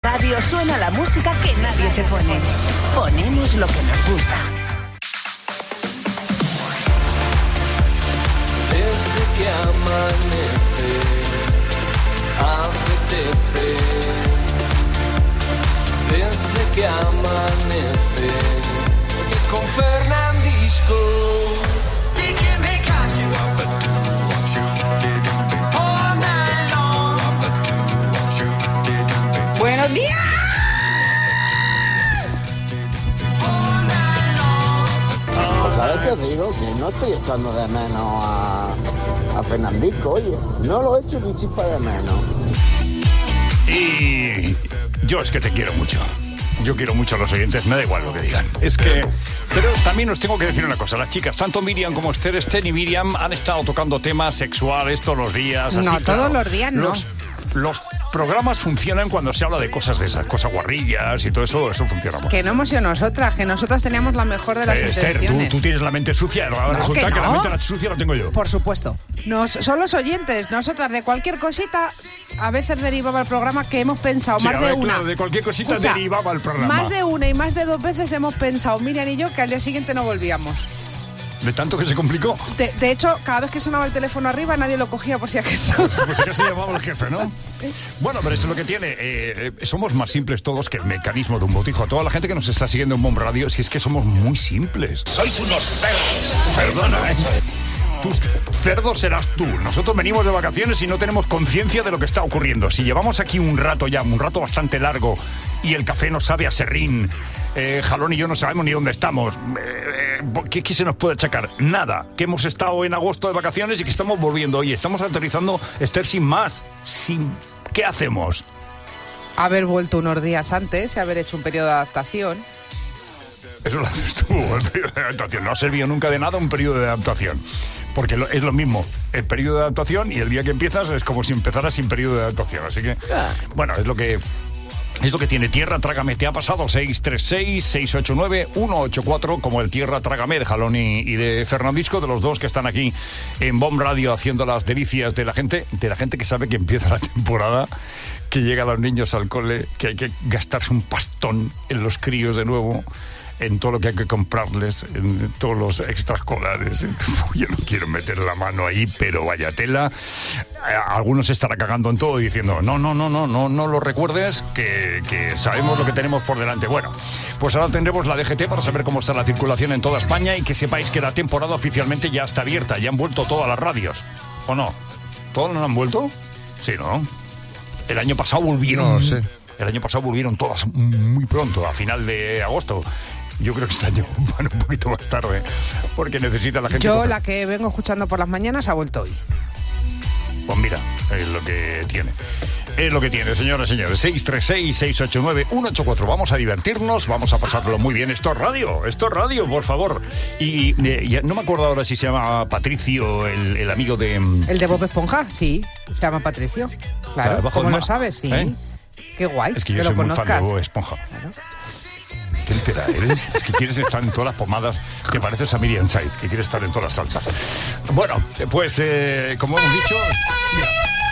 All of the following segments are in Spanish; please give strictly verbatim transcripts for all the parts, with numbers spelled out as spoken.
radio suena la música que nadie te pone. Ponemos lo que nos gusta. Desde que amanece, apetece. Desde que amanece, y con Fernandisco. ¡Buenos días! Pues a veces digo que no estoy echando de menos a, a Fernandisco, oye, no lo he hecho ni chispa de menos. Y yo es que te quiero mucho. Yo quiero mucho a los oyentes, me da igual lo que digan. Es que... Pero también os tengo que decir una cosa. Las chicas, tanto Miriam como Esther, Esther y Miriam, han estado tocando temas sexuales todos los días. No, así, todos claro, los días no. Los, los programas funcionan cuando se habla de cosas de esas, cosas guarrillas y todo eso, eso funciona mucho. Que no hemos sido nosotras, que nosotras teníamos la mejor de las eh, Esther, intenciones. tú, tú tienes la mente sucia, ahora No, resulta que que, no. la mente sucia la tengo yo. Por supuesto. Nos, son los oyentes, nosotras de cualquier cosita, a veces derivaba el programa que hemos pensado, Sí, más a de ver, una. claro, de cualquier cosita Escucha, derivaba el programa. Más de una y más de dos veces hemos pensado, Miriam y yo, que al día siguiente no volvíamos. De tanto que se complicó. De, de hecho, cada vez que sonaba el teléfono arriba, nadie lo cogía por si acaso. Pues, pues acá se llamaba el jefe, ¿no? Bueno, pero eso es lo que tiene. Eh, eh, somos más simples todos que el mecanismo de un botijo. A toda la gente que nos está siguiendo en Bomb Radio, si es que somos muy simples. Sois unos cerdos. Perdona eso. Tú, cerdo serás tú. Nosotros venimos de vacaciones y no tenemos conciencia de lo que está ocurriendo. Si llevamos aquí un rato ya, un rato bastante largo, y el café nos sabe a serrín, eh, Jalón y yo no sabemos ni dónde estamos, eh, eh, ¿qué, ¿qué se nos puede achacar? Nada. Que hemos estado en agosto de vacaciones y que estamos volviendo. Oye, estamos aterrizando, Esther, sin más. Sin... ¿Qué hacemos? Haber vuelto unos días antes y haber hecho un periodo de adaptación. Eso lo haces tú, el periodo de adaptación. No ha servido nunca de nada un periodo de adaptación. Porque es lo mismo, el periodo de adaptación y el día que empiezas es como si empezaras sin periodo de adaptación. Así que, bueno, es lo que... Es lo que tiene Tierra Trágame. ¿Te ha pasado? seis tres seis, seis ocho nueve, uno ocho cuatro, como el Tierra Trágame de Jalón y, y de Fernandisco, de los dos que están aquí en Bomb Radio haciendo las delicias de la gente, de la gente que sabe que empieza la temporada, que llegan los niños al cole, que hay que gastarse un pastón en los críos de nuevo, en todo lo que hay que comprarles, en todos los extraescolares. Yo no quiero meter la mano ahí, pero vaya tela. Algunos se estarán cagando en todo y diciendo, no, no, no, no, no, no lo recuerdes, que, que sabemos lo que tenemos por delante. Bueno, pues ahora tendremos la D G T para saber cómo está la circulación en toda España y que sepáis que la temporada oficialmente ya está abierta, ya han vuelto todas las radios. ¿O no? ¿Todas no han vuelto? Sí, ¿no? El año pasado volvieron. No sé. El año pasado volvieron todas muy pronto, a final de agosto. Yo creo que este año van un poquito más tarde, porque necesita la gente... Yo, coger. la que vengo escuchando por las mañanas, ha vuelto hoy. Pues mira, es lo que tiene. Es lo que tiene, señoras y señores. seis tres seis, seis ocho nueve, uno ocho cuatro. Vamos a divertirnos, vamos a pasarlo muy bien. Esto es radio, esto es radio, por favor. Y eh, ya, no me acuerdo ahora si se llama Patricio, el, el amigo de... ¿El de Bob Esponja? Sí, se llama Patricio. Claro, Abajo ¿cómo del lo mar. sabes? Sí. ¿Eh? Qué guay, Es que yo que soy lo muy conozcas. fan de Bob Esponja. Claro. ¿Qué entera eres? Es que quieres estar en todas las pomadas, que pareces a Miriam Said, que quiere estar en todas las salsas. Bueno, pues eh, como hemos dicho... Mira.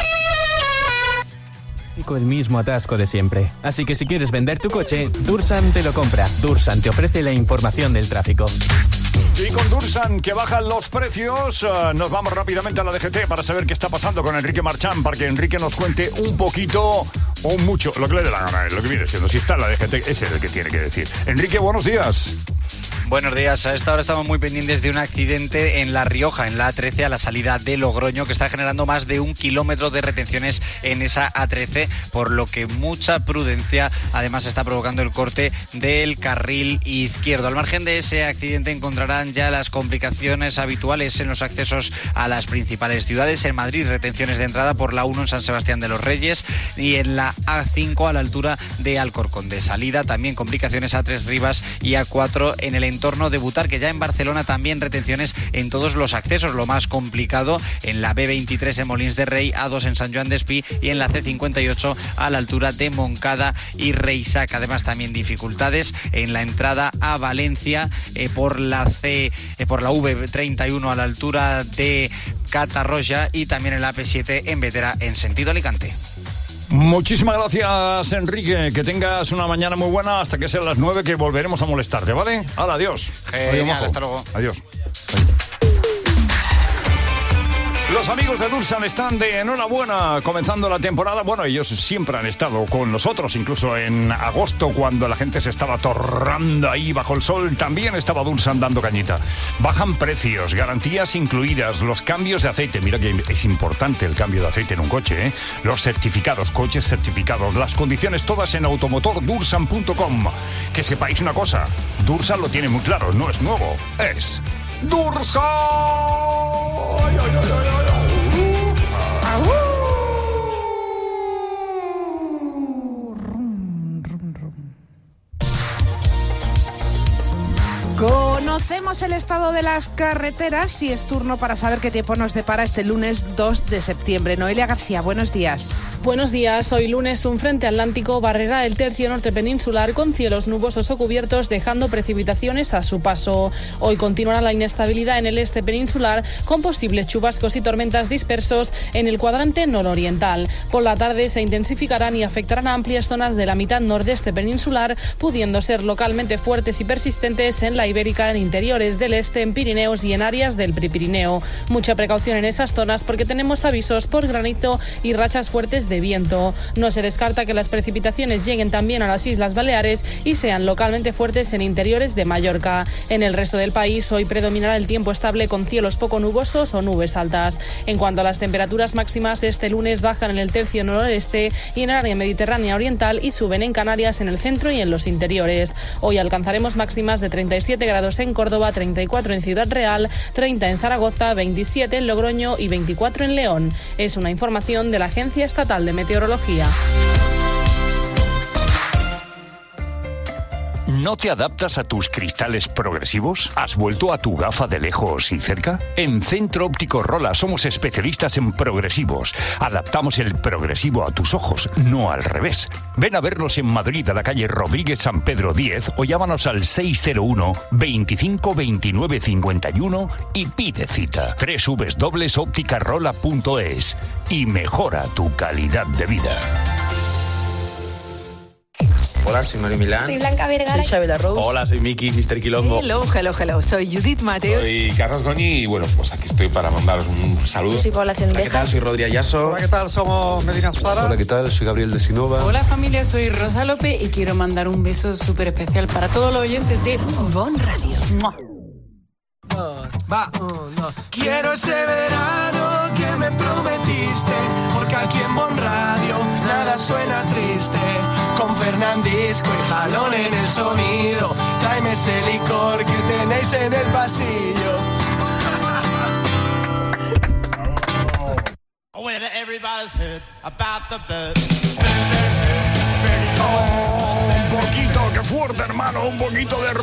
Y con el mismo atasco de siempre. Así que si quieres vender tu coche, Dursan te lo compra. Dursan te ofrece la información del tráfico. Y con Dursan, que bajan los precios, uh, nos vamos rápidamente a la D G T para saber qué está pasando con Enrique Marchán, para que Enrique nos cuente un poquito o mucho, lo que le dé la gana, lo que viene siendo. Si está en la D G T, ese es el que tiene que decir. Enrique, buenos días. Buenos días, a esta hora estamos muy pendientes de un accidente en La Rioja, en la A trece, a la salida de Logroño, que está generando más de un kilómetro de retenciones en esa A trece, por lo que mucha prudencia, además está provocando el corte del carril izquierdo. Al margen de ese accidente encontrarán ya las complicaciones habituales en los accesos a las principales ciudades. En Madrid, retenciones de entrada por la uno en San Sebastián de los Reyes y en la A cinco a la altura de Alcorcón. De salida también complicaciones A tres Rivas y A cuatro en el entorno de Butar, que ya en Barcelona también retenciones en todos los accesos. Lo más complicado en la B veintitrés en Molins de Rey, A dos en San Joan d'Espí y en la C cincuenta y ocho a la altura de Moncada y Reisac. Además también dificultades en la entrada a Valencia eh, por la C, eh, por la V treinta y uno a la altura de Catarroja y también en la A P siete en Vetera en sentido Alicante. Muchísimas gracias, Enrique. Que tengas una mañana muy buena hasta que sean las nueve, que volveremos a molestarte, ¿vale? Ahora, adiós. Genial, adiós, hasta luego. Adiós. Los amigos de Dursan están de enhorabuena comenzando la temporada. Bueno, ellos siempre han estado con nosotros, incluso en agosto, cuando la gente se estaba torrando ahí bajo el sol, también estaba Dursan dando cañita. Bajan precios, garantías incluidas, los cambios de aceite. Mira que es importante el cambio de aceite en un coche, ¿eh? Los certificados, coches certificados, las condiciones todas en automotor dursan punto com. Que sepáis una cosa, Dursan lo tiene muy claro, no es nuevo, es Dursan. ¡Ay, ay, ay, ay! Conocemos el estado de las carreteras y es turno para saber qué tiempo nos depara este lunes dos de septiembre. Noelia García, buenos días. Buenos días. Hoy lunes un frente atlántico barrerá el tercio norte peninsular con cielos nubosos o cubiertos, dejando precipitaciones a su paso. Hoy continuará la inestabilidad en el este peninsular con posibles chubascos y tormentas dispersos en el cuadrante nororiental. Por la tarde se intensificarán y afectarán a amplias zonas de la mitad nordeste peninsular, pudiendo ser localmente fuertes y persistentes en la Ibérica, en interiores del este, en Pirineos y en áreas del Prepirineo. Mucha precaución en esas zonas porque tenemos avisos por granizo y rachas fuertes de viento. No se descarta que las precipitaciones lleguen también a las Islas Baleares y sean localmente fuertes en interiores de Mallorca. En el resto del país hoy predominará el tiempo estable con cielos poco nubosos o nubes altas. En cuanto a las temperaturas máximas, este lunes bajan en el tercio noroeste y en el área mediterránea oriental y suben en Canarias, en el centro y en los interiores. Hoy alcanzaremos máximas de treinta y siete grados en Córdoba, treinta y cuatro en Ciudad Real, treinta en Zaragoza, veintisiete en Logroño y veinticuatro en León. Es una información de la Agencia Estatal de Meteorología. ¿No te adaptas a tus cristales progresivos? ¿Has vuelto a tu gafa de lejos y cerca? En Centro Óptico Rola somos especialistas en progresivos. Adaptamos el progresivo a tus ojos, no al revés. Ven a vernos en Madrid, a la calle Rodríguez San Pedro diez, o llámanos al seis cero uno, veinticinco, veintinueve, cincuenta y uno y pide cita. doble u doble u doble u punto óptica rola punto es y mejora tu calidad de vida. Hola, soy Mario Milán. Soy Blanca Vergara. Soy Xabela Rose. Hola, soy Miki, mister Quilombo. Hello, hello, hello. Soy Judith Mateo. Soy Carlos Goñi y bueno, pues aquí estoy para mandaros un saludo. Soy Paula Cendejas. Hola, ¿qué tal? Soy Rodri Ayaso. Hola, ¿qué tal? Somos Medina Zara. Hola, ¿qué tal? Soy Gabriel de Sinova. Hola, familia, soy Rosa López y quiero mandar un beso súper especial para todos los oyentes de Bon Radio. Va. Quiero ese verano que me prometiste, porque aquí en Bon Radio nada suena triste. Con Fernandisco y jalón en el sonido, tráeme ese licor que tenéis en el pasillo. Oh, un poquito, qué fuerte, hermano, un poquito de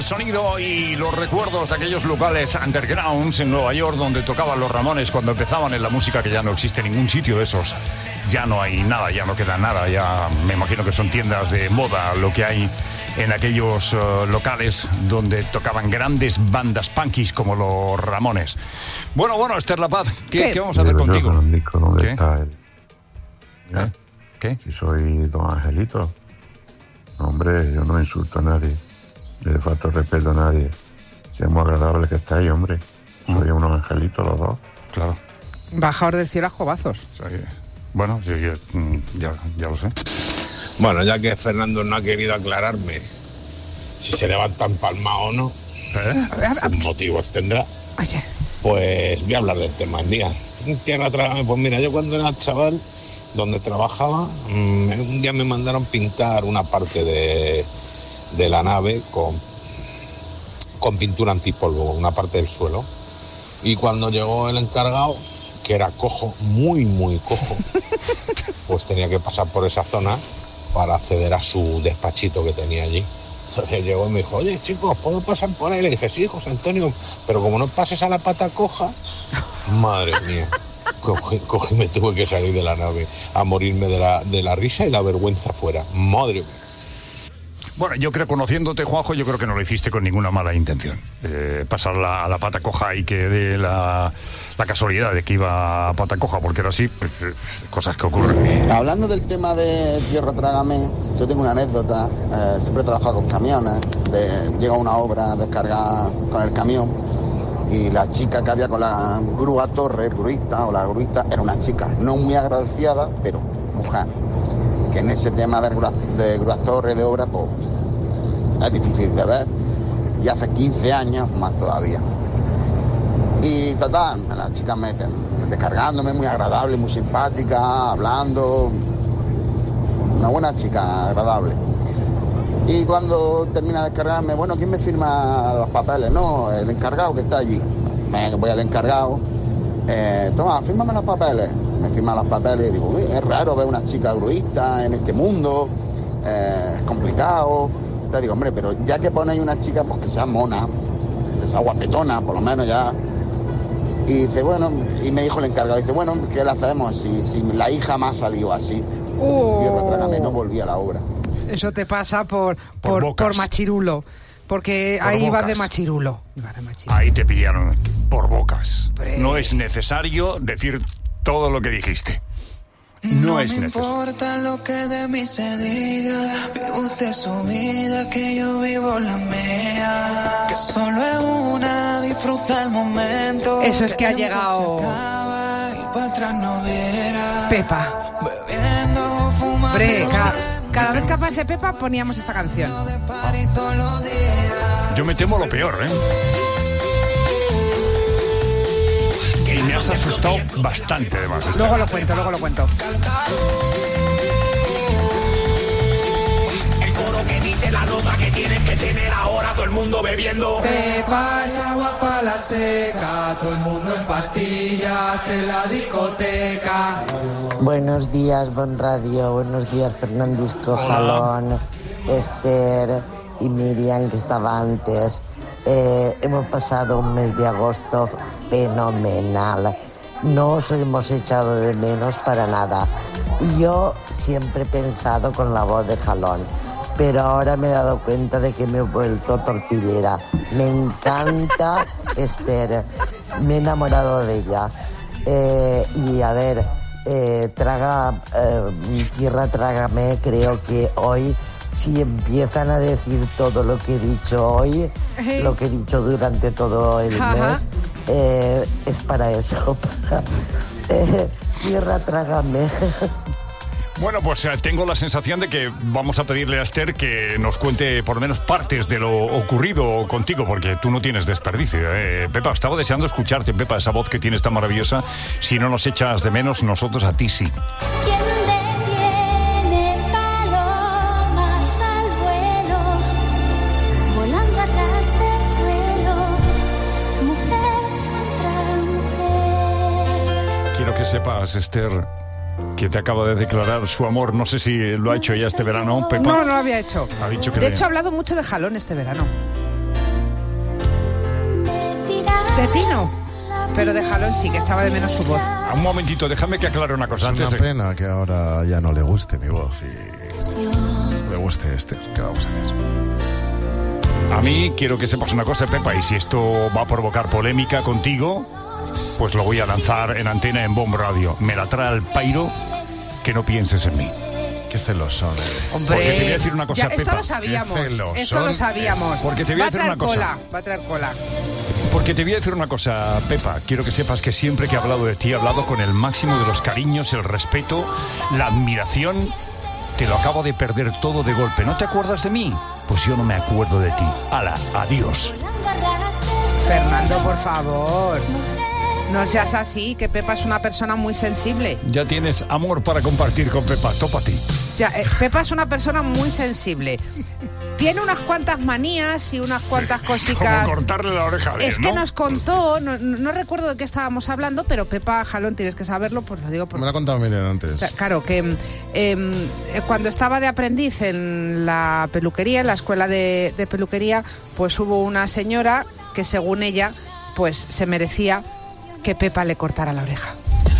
sonido y los recuerdos de aquellos locales undergrounds en Nueva York donde tocaban los Ramones cuando empezaban en la música, que ya no existe ningún sitio de esos. Ya no hay nada, ya no queda nada, ya me imagino que son tiendas de moda lo que hay en aquellos uh, locales donde tocaban grandes bandas punkis como los Ramones. Bueno, bueno, Esther La Paz, ¿qué, ¿Qué? ¿qué vamos a hacer Pero contigo? Yo, Fernandico, ¿dónde ¿Qué? está él? ¿Eh? ¿Qué? Si soy don Angelito. Hombre, yo no insulto a nadie. Le falta respeto a nadie. Si es muy agradable que estáis, hombre. Soy unos angelitos los dos. Claro. Bajador del cielo a jobazos. Sí. Bueno, sí, ya, ya lo sé. Bueno, ya que Fernando no ha querido aclararme si se levanta empalmado o no, ¿Eh? sus motivos tendrá, Oye. pues voy a hablar del tema del día. Tierra, trágame. Pues mira, yo cuando era chaval, donde trabajaba, mmm, un día me mandaron pintar una parte de, de la nave con, con pintura antipolvo, una parte del suelo. Y cuando llegó el encargado, que era cojo, muy, muy cojo, pues tenía que pasar por esa zona para acceder a su despachito que tenía allí. Entonces llegó y me dijo, oye, chicos, ¿puedo pasar por ahí? Le dije, sí, José Antonio, pero como no pases a la pata coja, madre mía, cogí, cogí, me tuve que salir de la nave a morirme de la, de la risa y la vergüenza fuera. Madre mía. Bueno, yo creo, conociéndote, Juanjo, yo creo que no lo hiciste con ninguna mala intención. Eh, pasar la, a la pata coja y que dé la, la casualidad de que iba a pata coja, porque era así, pues, eh, cosas que ocurren. Hablando del tema de Tierra Trágame, yo tengo una anécdota. Eh, siempre he trabajado con camiones. De, llega una obra descargada con el camión y la chica que había con la grúa torre, el gruista o la gruista, era una chica no muy agraciada, pero mujer. Que en ese tema de grúas, de grúas torre, de obra, pues es difícil de ver. Y hace quince años más todavía. Y total, la chica me, me descargándome, muy agradable, muy simpática, hablando. Una buena chica, agradable. Y cuando termina de descargarme, bueno, ¿quién me firma los papeles? No, el encargado que está allí. Me voy al encargado. Eh, toma, fírmame los papeles. Me firma los papeles y digo, uy, es raro ver una chica gruista en este mundo. Eh, es complicado. Te digo, hombre, pero ya que ponéis una chica, pues que sea mona, que sea guapetona, por lo menos ya. Y dice, bueno, y me dijo el encargado, dice, bueno, ¿qué le hacemos si, si la hija me ha salido así? Oh. Tierra Trágame, no volví a la obra. Eso te pasa por, Por por, por machirulo. Porque Por ahí bocas. vas de machirulo. Ibas de machirulo. Ahí te pillaron por bocas. Hombre. No es necesario decir todo lo que dijiste. No, no es me necesario. importa lo que de mí se diga. Vive usted su vida, que yo vivo la mía. Que solo es una, disfruta el momento. Eso es que ha llegado Pepa. Hombre, cada, cada vez que aparece Pepa poníamos esta canción. Yo me temo lo peor, ¿eh? Y me has asustado bastante, además. Esther. Luego lo cuento, luego lo cuento. El coro que dice la nota que tienen que tener ahora todo el mundo bebiendo. Pepa es agua para la seca, todo el mundo en pastillas en la discoteca. Buenos días, Bon Radio. Buenos días, Fernandisco, Jalón, Esther y Miriam, que estaba antes. Eh, hemos pasado un mes de agosto fenomenal. No os hemos echado de menos para nada. Y yo siempre he pensado con la voz de Jalón, pero ahora me he dado cuenta de que me he vuelto tortillera. Me encanta Esther, me he enamorado de ella. Eh, y a ver, eh, traga, eh, Tierra Trágame, creo que hoy, si empiezan a decir todo lo que he dicho hoy, hey. lo que he dicho durante todo el Ajá. mes, eh, es para eso, para eh, Tierra Trágame. Bueno, pues eh, tengo la sensación de que vamos a pedirle a Esther que nos cuente por lo menos partes de lo ocurrido contigo, porque tú no tienes desperdicio. Eh. Pepa, estaba deseando escucharte, Pepa, esa voz que tienes tan maravillosa. Si no nos echas de menos, nosotros a ti sí. Quiero que sepas, Esther, que te acaba de declarar su amor. No sé si lo ha hecho ya este verano, Pepa. No, no lo había hecho. Ha dicho que de le... hecho, ha hablado mucho de Jalón este verano. De ti no, pero de Jalón sí, que echaba de menos su voz. Un momentito, déjame que aclare una cosa. Es antes una de... pena que ahora ya no le guste mi voz y le guste Esther. ¿Qué vamos a hacer? A mí quiero que sepas una cosa, Pepa, y si esto va a provocar polémica contigo, pues lo voy a lanzar en antena en Bomb Radio. Me la trae al pairo que no pienses en mí. Qué celoso. Hombre, porque te voy a decir una cosa, ya, Pepa. Esto lo sabíamos. Esto lo sabíamos. Porque te voy a, va a decir traer una cosa. cola, va a traer cola. Porque te voy a decir una cosa, Pepa. Quiero que sepas que siempre que he hablado de ti, he hablado con el máximo de los cariños, el respeto, la admiración. Te lo acabo de perder todo de golpe. ¿No te acuerdas de mí? Pues yo no me acuerdo de ti. Hala, adiós. Fernando, por favor. No seas así, que Pepa es una persona muy sensible. Ya tienes amor para compartir con Pepa. Topa a ti. Ya, eh, Pepa es una persona muy sensible. Tiene unas cuantas manías y unas cuantas sí, cositas. Como cortarle la oreja bien, Es que ¿no? nos contó, no, no recuerdo de qué estábamos hablando, pero Pepa, Jalón, tienes que saberlo, pues lo digo por... Me lo ha contado Miriam antes. Claro, que eh, cuando estaba de aprendiz en la peluquería, en la escuela de, de peluquería, pues hubo una señora que según ella, pues se merecía que Pepa le cortara la oreja.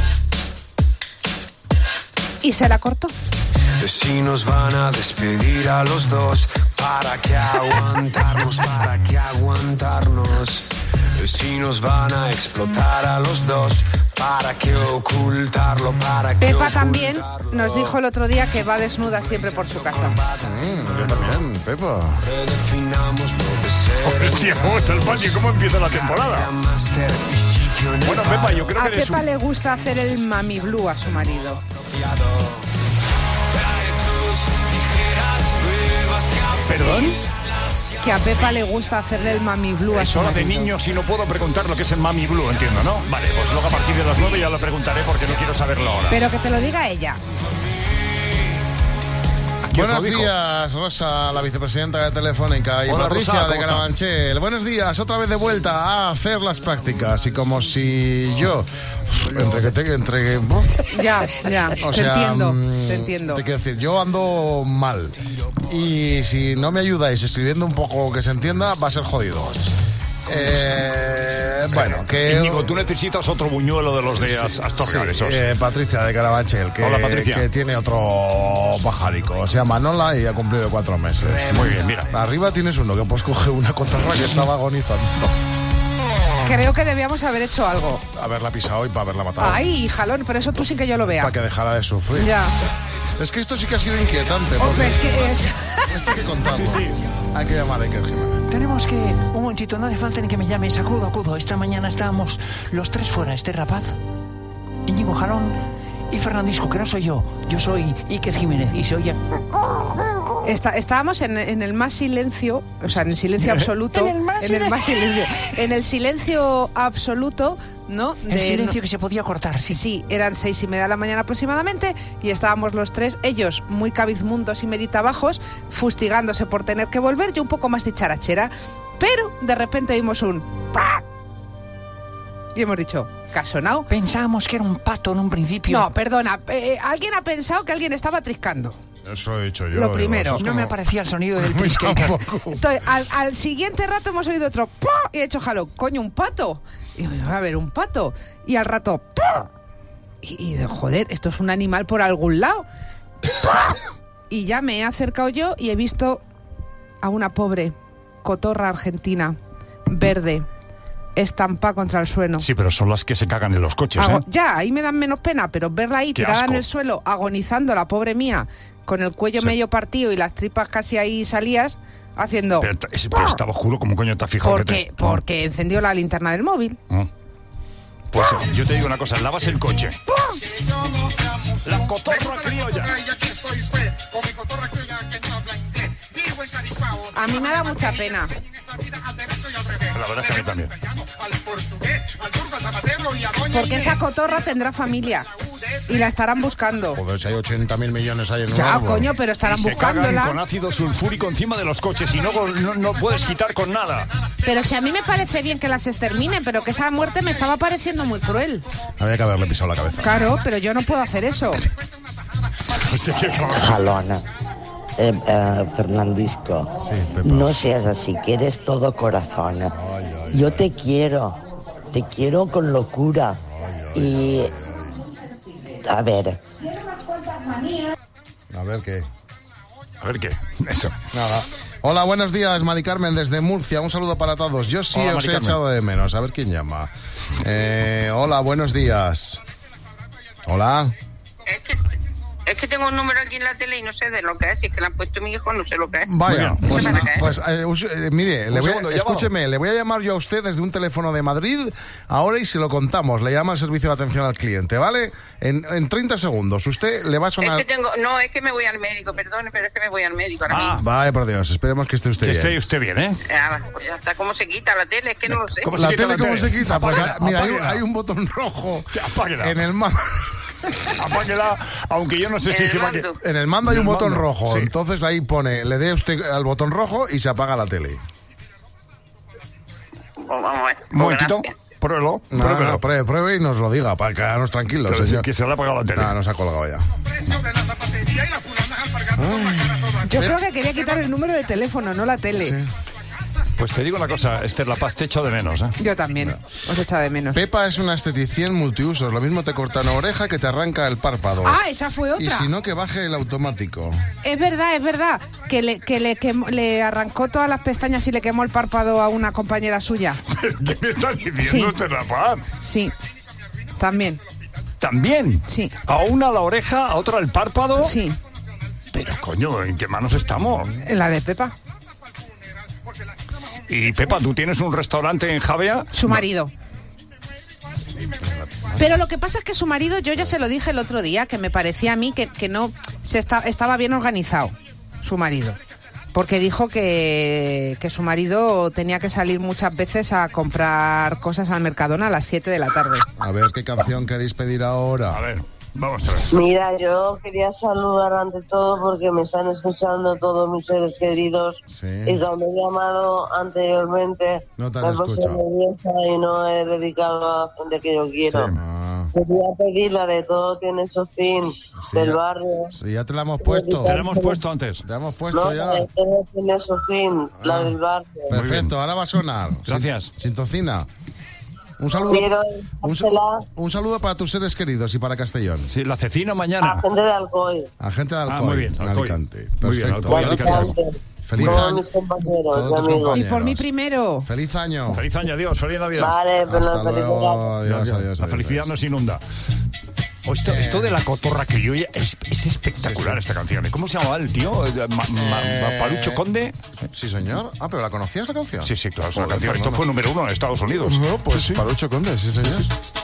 Y se la cortó. Vecinos van a despedir a los dos. ¿Para qué aguantarnos? ¿Para qué aguantarnos? Vecinos van a explotar a los dos. ¿Para qué ocultarlo? ¿Para qué Pepa también nos dijo el otro día que va desnuda siempre por su casa. Mm, yo también, Pepa. Hostia, ¿cómo está el patio? ¿Cómo empieza la temporada? Bueno, Pepa, yo creo a que eres Pepa un... le gusta hacer el mami blue a su marido. ¿Perdón? Que a Pepa le gusta hacerle el mami blue a Es su hora de marido. niños y no puedo preguntar lo que es el mami blue, entiendo, ¿no? Vale, pues luego a partir de las nueve ya lo preguntaré porque no quiero saberlo ahora. Pero que te lo diga ella. Buenos días, Rosa, la vicepresidenta de Telefónica, y Hola, Patricia Rosa, de ¿cómo Carabanchel. Buenos días, otra vez de vuelta a hacer las prácticas. Y como si yo, entre que te... Entre, Ya, ya, o te sea, entiendo, mm, te entiendo. Te quiero decir, yo ando mal. Y si no me ayudáis escribiendo un poco que se entienda, va a ser jodido. Eh, bueno, que... Íñigo, tú necesitas otro buñuelo de los de Sí, Astorga, sí, esos. eh, Patricia de Carabanchel, que, Hola, Patricia. que tiene otro pajarico. Se llama Nola y ha cumplido cuatro meses. Eh, muy bien, mira. Arriba tienes uno que pues coge una cotorra que estaba agonizando. Creo que debíamos haber hecho algo. Haberla pisado y para haberla matado. Ay, Jalón, pero eso tú sí que yo lo vea. Para que dejara de sufrir. Ya. Es que esto sí que ha sido inquietante. Hombre, porque es que es... esto hay que contarlo. Sí, sí. Hay que llamar a Iker Jiménez. Tenemos que... Un momentito, no hace falta ni que me llames. Acudo, acudo. Esta mañana estábamos los tres fuera. Este Rapaz, Íñigo Jalón y Fernandisco, que no soy yo. Yo soy Iker Jiménez y se oye... Está, estábamos en, en el más silencio, o sea, en el silencio absoluto. En el más en el más silencio. En el silencio absoluto, ¿no? El De- silencio no- que se podía cortar, sí. Sí, eran seis y media de la mañana aproximadamente y estábamos los tres, ellos muy cabizmundos y meditabajos, fustigándose por tener que volver, yo un poco más dicharachera, pero de repente vimos un ¡pa! Y hemos dicho, ¿qué ha sonado? Pensábamos que era un pato en un principio. No, perdona, eh, alguien ha pensado que alguien estaba triscando. Eso lo he dicho yo. Lo primero. Eso es No como- me aparecía el sonido del A mí trisque. tampoco. Entonces, al, al siguiente rato hemos oído otro ¡pum! Y he hecho Jalón, coño, un pato. Y yo, a ver, un pato. Y al rato ¡pum! Y, y de, joder, esto es un animal por algún lado. ¡Pum! Y ya me he acercado yo y he visto a una pobre cotorra argentina, verde, estampada contra el suelo. Sí, pero son las que se cagan en los coches, Ago- ¿eh? Ya, ahí me dan menos pena, pero verla ahí Qué tirada asco. en el suelo, agonizando, la pobre mía, con el cuello Sí. medio partido y las tripas casi ahí salías, haciendo... Pero, ese- pero estaba oscuro, ¿cómo coño te has fijado? que Porque, te- porque encendió la linterna del móvil. Ah. Pues eh, yo te digo una cosa, lavas el coche. La cotorra criolla. A mí me da mucha pena. La verdad es que a mí también. Porque esa cotorra tendrá familia. Y la estarán buscando. Joder, si hay ochenta mil millones ahí en un Ya, árbol. coño, pero estarán Y se cagan buscándola. con ácido sulfúrico encima de los coches y no, no, no puedes quitar con nada. Pero si a mí me parece bien que las exterminen, pero que esa muerte me estaba pareciendo muy cruel. Había que haberle pisado la cabeza. Claro, pero yo no puedo hacer eso. Hostia, qué cabrón. Jalona. Eh, eh, Fernandisco, Sí, Pepa. no seas así, que eres todo corazón. Yo te quiero, te quiero con locura. Y... A ver... A ver qué. A ver qué. Eso. Nada. Hola, buenos días, Mari Carmen, desde Murcia. Un saludo para todos. Yo sí Hola, os Mari he Carmen. echado de menos. A ver quién llama. Eh, hola, buenos días. Hola. Es que, es que tengo un número aquí en la tele y no sé de lo que es. Si es que le han puesto mi hijo, no sé lo que es. Vaya, No sé pues, para qué es. pues eh, us- eh, mire, Un le voy a- segundo, llamo. escúcheme, le voy a llamar yo a usted desde un teléfono de Madrid ahora y se lo contamos. Le llama al servicio de atención al cliente, ¿vale? En, en treinta segundos. Usted le va a Es sonar... que tengo, no, es que me voy al médico, perdone, pero es que me voy al médico ahora Ah, mismo. vaya por Dios, esperemos que esté usted Que bien. esté usted bien, ¿eh? Ah, pues ya está, ¿cómo se quita la tele? Es que no lo sé. ¿La tele cómo se quita? Pues, Apáguela, mira, hay, un- apáguela. hay un botón rojo Apáguela. en el mando. Apáguela, aunque yo no sé En si el se va a mando. que- En el mando hay En un el botón mando, rojo, sí. entonces ahí pone, le dé usted al botón rojo y se apaga la tele. Pues vamos a ver. Un momentito, pruébelo. No, pruébelo. no, pruebe, pruebe y nos lo diga para quedarnos tranquilos. Pero señor. que se le ha apagado la tele. Ah, nos ha colgado ya. Yo creo que quería quitar el número de teléfono, no la tele. Pues te digo una cosa, Esther La Paz, te echo de menos, ¿eh? Yo también. Os echa de menos. Pepa es una esteticien multiusos. Lo mismo te corta una oreja que te arranca el párpado. Ah, esa fue Y otra. si no, que baje el automático. Es verdad, es verdad. Que le, que le, quemó- le arrancó todas las pestañas y le quemó el párpado a una compañera suya. ¿Qué me estás diciendo, Sí. Esther La Paz? Sí. También. ¿También? Sí. A una la oreja, a otra el párpado. Sí. Pero coño, ¿en qué manos estamos? En la de Pepa. Y Pepa, ¿tú tienes un restaurante en Javea? Su marido. Pero lo que pasa es que su marido, yo ya se lo dije el otro día, que me parecía a mí que, que no se está, estaba bien organizado, su marido. Porque dijo que, que su marido tenía que salir muchas veces a comprar cosas al Mercadona a las siete de la tarde. A ver, ¿qué canción queréis pedir ahora? A ver, vamos a ver. Mira, yo quería saludar ante todo porque me están escuchando todos mis seres queridos. Sí. Y cuando he llamado anteriormente, No te me han he puesto escuchado. nerviosa y no he dedicado a la gente que yo quiero. Ah, Quería pedir la de Todo tiene su fin, sí, del ya- barrio. sí, ya te la hemos puesto. Te la hemos puesto antes. Te la hemos puesto No, ya. la de Todo tiene su fin, la Ah. del barrio. Perfecto, ahora va a sonar. Gracias. Sin, sin tocina. Un saludo, Quiero un, sa- dársela un saludo para tus seres queridos y para Castellón. Sí, la cecina a mañana. gente de Alcoy. Agente de Ah, Alcoy, muy bien, en Alcoy. Alicante. Muy bien, Perfecto. Alcoy, Gracias. Alicante. Feliz Todos año. mis compañeros Todos y tus amigos. Y compañeros. por mí primero. Feliz año. Feliz año, adiós, feliz Navidad. Vale, pero Hasta no feliz luego. Navidad. Adiós, Gracias. adiós, La adiós, felicidad adiós. nos inunda. O esto, esto de la cotorra que yo oye, es, es espectacular Sí, sí. esta canción. ¿Y ¿Cómo se llamaba el tío? Eh, Ma- ma- Eh, Palucho Conde. Sí, señor. Ah, pero ¿la conocías la canción? Sí, sí, claro, es una Joder, canción. Esto Fernando. fue número uno en Estados Unidos. No, pues sí. Palucho Conde, sí, señor.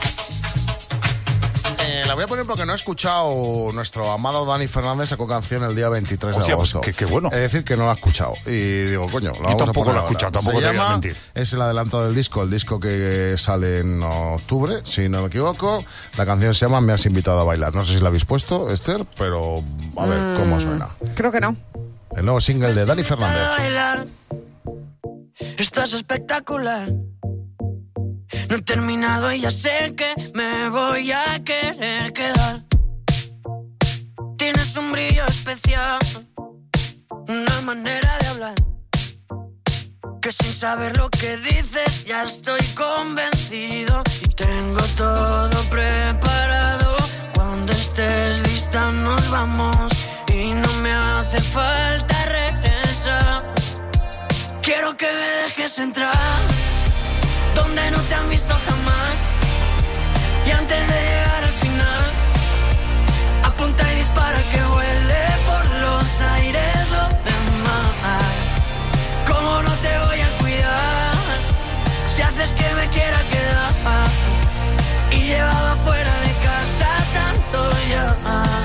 Eh, la voy a poner porque no he escuchado. Nuestro amado Dani Fernández sacó canción el día veintitrés Hostia, de pues agosto. qué- qué bueno. Es decir, que no la he escuchado. Y digo, coño, la vamos tampoco a poner la he ahora. escuchado, tampoco Se te voy a llama, mentir. es el adelanto del disco, el disco que sale en octubre, si no me equivoco. La canción se llama Me has invitado a bailar. No sé si la habéis puesto, Esther, pero a ver Mm, cómo suena. Creo que no. El nuevo single de Dani Fernández. Bailar. Estás espectacular. No he terminado y ya sé que me voy a querer quedar. Tienes un brillo especial, una manera de hablar, que sin saber lo que dices ya estoy convencido. Y tengo todo preparado. Cuando estés lista nos vamos y no me hace falta regresar. Quiero que me dejes entrar donde no te han visto jamás. Y antes de llegar al final, apunta y dispara que vuele por los aires lo demás. ¿Cómo no te voy a cuidar si haces que me quiera quedar? Y llevaba fuera de casa tanto ya.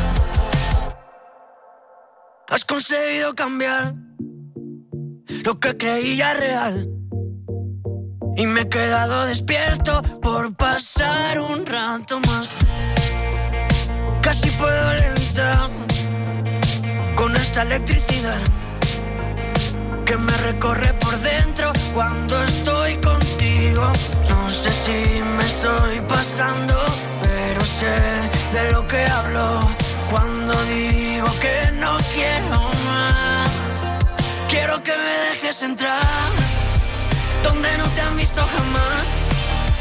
Has conseguido cambiar lo que creía real. Y me he quedado despierto por pasar un rato más. Casi puedo levitar con esta electricidad que me recorre por dentro cuando estoy contigo. No sé si me estoy pasando, pero sé de lo que hablo cuando digo que no quiero más. Quiero que me dejes entrar donde no te han visto jamás.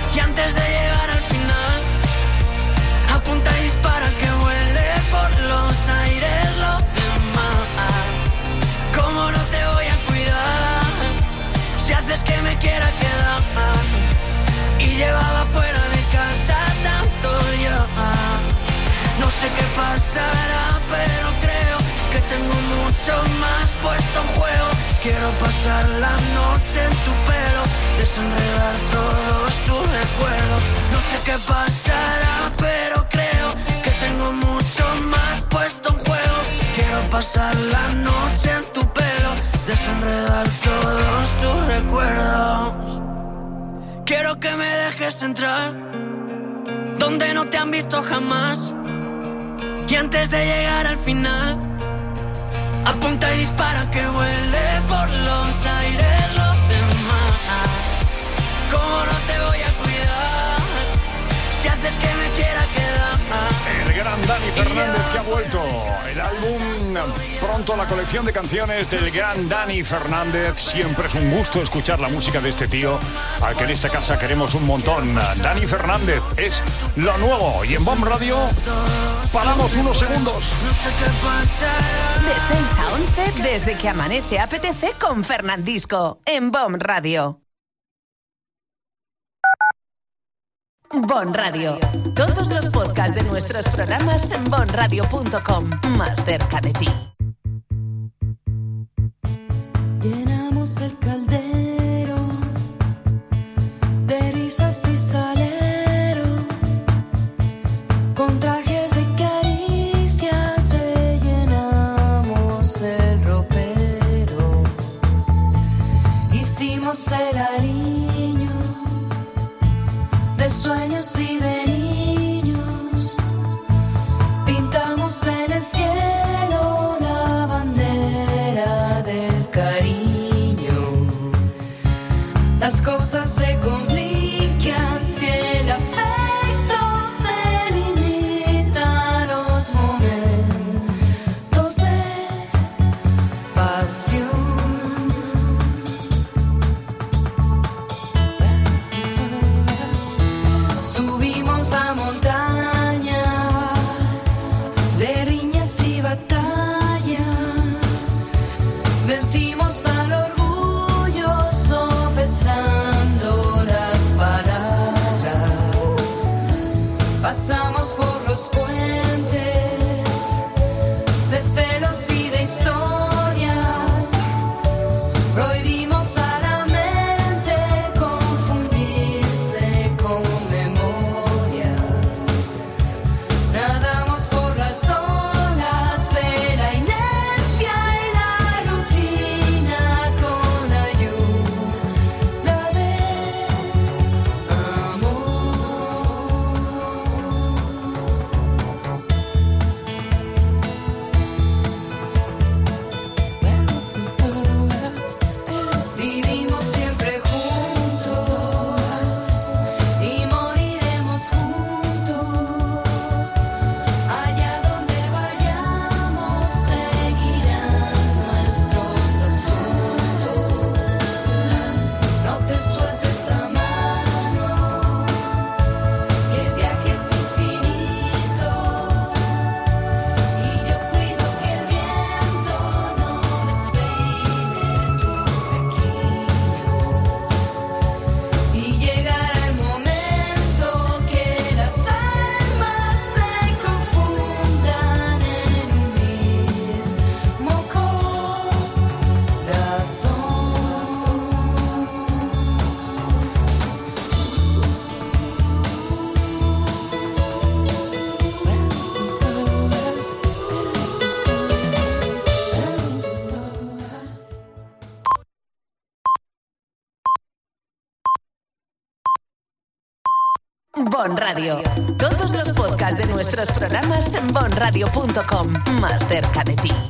Y antes de llegar al final, apunta y dispara que vuele por los aires lo demás. ¿Cómo no te voy a cuidar si haces que me quiera quedar? Y llevaba fuera de casa tanto yo. No sé qué pasará, pero creo que tengo mucho más puesto en juego. Quiero pasar la noche en tu pelo, desenredar todos tus recuerdos. No sé qué pasará, pero creo que tengo mucho más puesto en juego. Quiero pasar la noche en tu pelo, desenredar todos tus recuerdos. Quiero que me dejes entrar donde no te han visto jamás. Y antes de llegar al final, apunta y dispara que vuele por los aires lo demás. ¿Cómo no te voy a cuidar si haces que me quiera quedar? El gran Dani Fernández que ha vuelto. El álbum, pronto la colección de canciones del gran Dani Fernández. Siempre es un gusto escuchar la música de este tío, al que en esta casa queremos un montón. Dani Fernández es lo nuevo. Y en Bomb Radio paramos unos segundos. De seis a once, desde que amanece A P T C con Fernandisco, en Bomb Radio. Bon Radio. Todos los podcasts de nuestros programas en bon radio punto com. Más cerca de ti. Llenamos el caldero de risas y salero, con trajes de caricias rellenamos el ropero. Hicimos el ariño de sueños y de niños, pintamos en el cielo la bandera del cariño. Las cosas se complican si el afecto se limita a los momentos de pasión. Subimos a montaña de riñas y batallas, vencimos al orgullo sopesando las palabras, pasamos por los puentes de celos y de historias, prohibimos a la mente confundirse con memorias, nadamos por las olas de la inercia y la rutina con ayuda de amor. Vivimos siempre juntos y moriremos juntos. Allá donde vayamos seguirán nuestros asuntos. No te sueltes la mano, que el viaje es infinito. Y yo cuido que el viento no despeine tu flequillo. Y llegará el momento que las almas se confundan en un mismo Bon Radio. Todos los podcasts de nuestros programas en bon radio punto com. Más cerca de ti.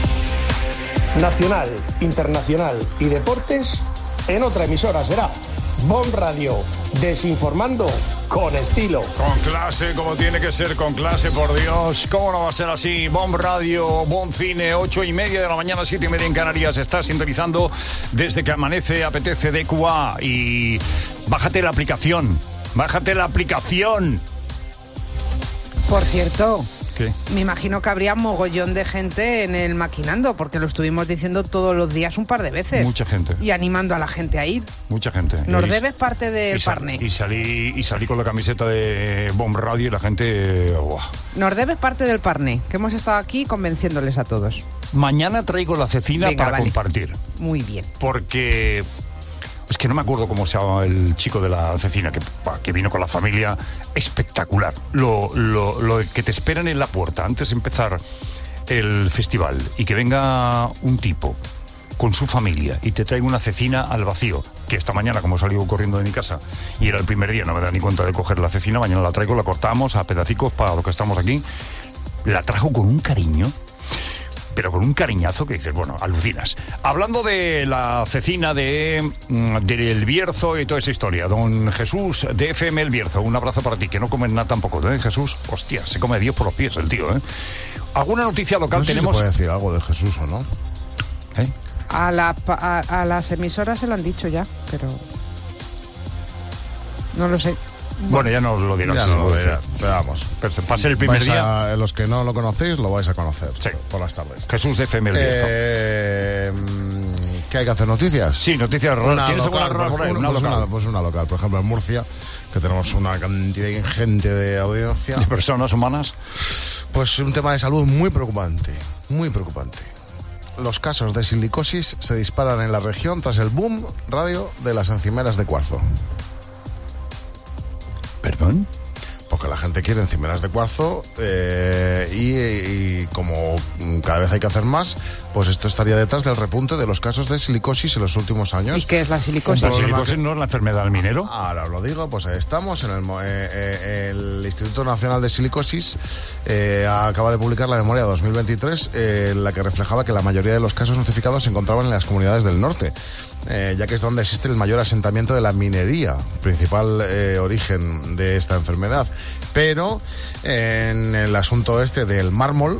Nacional, internacional y deportes en otra emisora será. Bon Radio, desinformando con estilo. Con clase, como tiene que ser, con clase, por Dios. ¿Cómo no va a ser así? Bon Radio, Bon Cine, ocho y media de la mañana, siete y media en Canarias. Está sintonizando desde que amanece, apetece D Q A. Y bájate la aplicación, bájate la aplicación. Por cierto, ¿qué? Me imagino que habría mogollón de gente en el Maquinando, porque lo estuvimos diciendo todos los días un par de veces. Mucha gente. Y animando a la gente a ir. Mucha gente. Nos y, debes parte del y sal, parné. Y salí, y salí con la camiseta de Bon Radio y la gente... Eh, wow. Nos debes parte del parné, que hemos estado aquí convenciéndoles a todos. Mañana traigo la cecina Venga, para vale. compartir. Muy bien. Porque... Es que no me acuerdo cómo se llama el chico de la cecina que, que vino con la familia. Espectacular. Lo, lo, lo que te esperan en la puerta antes de empezar el festival y que venga un tipo con su familia y te traiga una cecina al vacío, que esta mañana, como salí corriendo de mi casa y era el primer día, no me da ni cuenta de coger la cecina, mañana la traigo, la cortamos a pedacicos para lo que estamos aquí. La trajo con un cariño, pero con un cariñazo que dices, bueno, alucinas. Hablando de la cecina de del Bierzo y toda esa historia, don Jesús de F M El Bierzo, un abrazo para ti, que no comes nada tampoco, ¿eh, Jesús? Hostia, se come Dios por los pies el tío, ¿eh? ¿Alguna noticia local no sé tenemos? Si se puede decir algo de Jesús o no. ¿Eh? A, la, a, a las emisoras se lo han dicho ya, pero... No lo sé. Bueno, ya no lo dirás. Ya no lo dirás, pero vamos. Para ser el primer día... A, los que no lo conocéis, lo vais a conocer sí. por las tardes. Jesús de F M El Bierzo. Eh, ¿Qué hay que hacer? ¿Noticias? Sí, noticias raras. ¿Tienes local, alguna por ahí? Una, Una pues, local. Una, pues una local. Por ejemplo, en Murcia, que tenemos una cantidad ingente de audiencia. ¿De personas humanas? Pues un tema de salud muy preocupante. Muy preocupante. Los casos de silicosis se disparan en la región tras el boom radio de las encimeras de cuarzo. ¿Perdón? Porque la gente quiere encimeras de cuarzo eh, y, y como cada vez hay que hacer más, pues esto estaría detrás del repunte de los casos de silicosis en los últimos años. ¿Y qué es la silicosis? ¿La silicosis no es la enfermedad del minero? Ahora os lo digo, pues estamos en el, eh, eh, el Instituto Nacional de Silicosis eh, acaba de publicar la memoria dos mil veintitrés eh, en la que reflejaba que la mayoría de los casos notificados se encontraban en las comunidades del norte. Eh, ya que es donde existe el mayor asentamiento de la minería, principal eh, origen de esta enfermedad. Pero eh, en el asunto este del mármol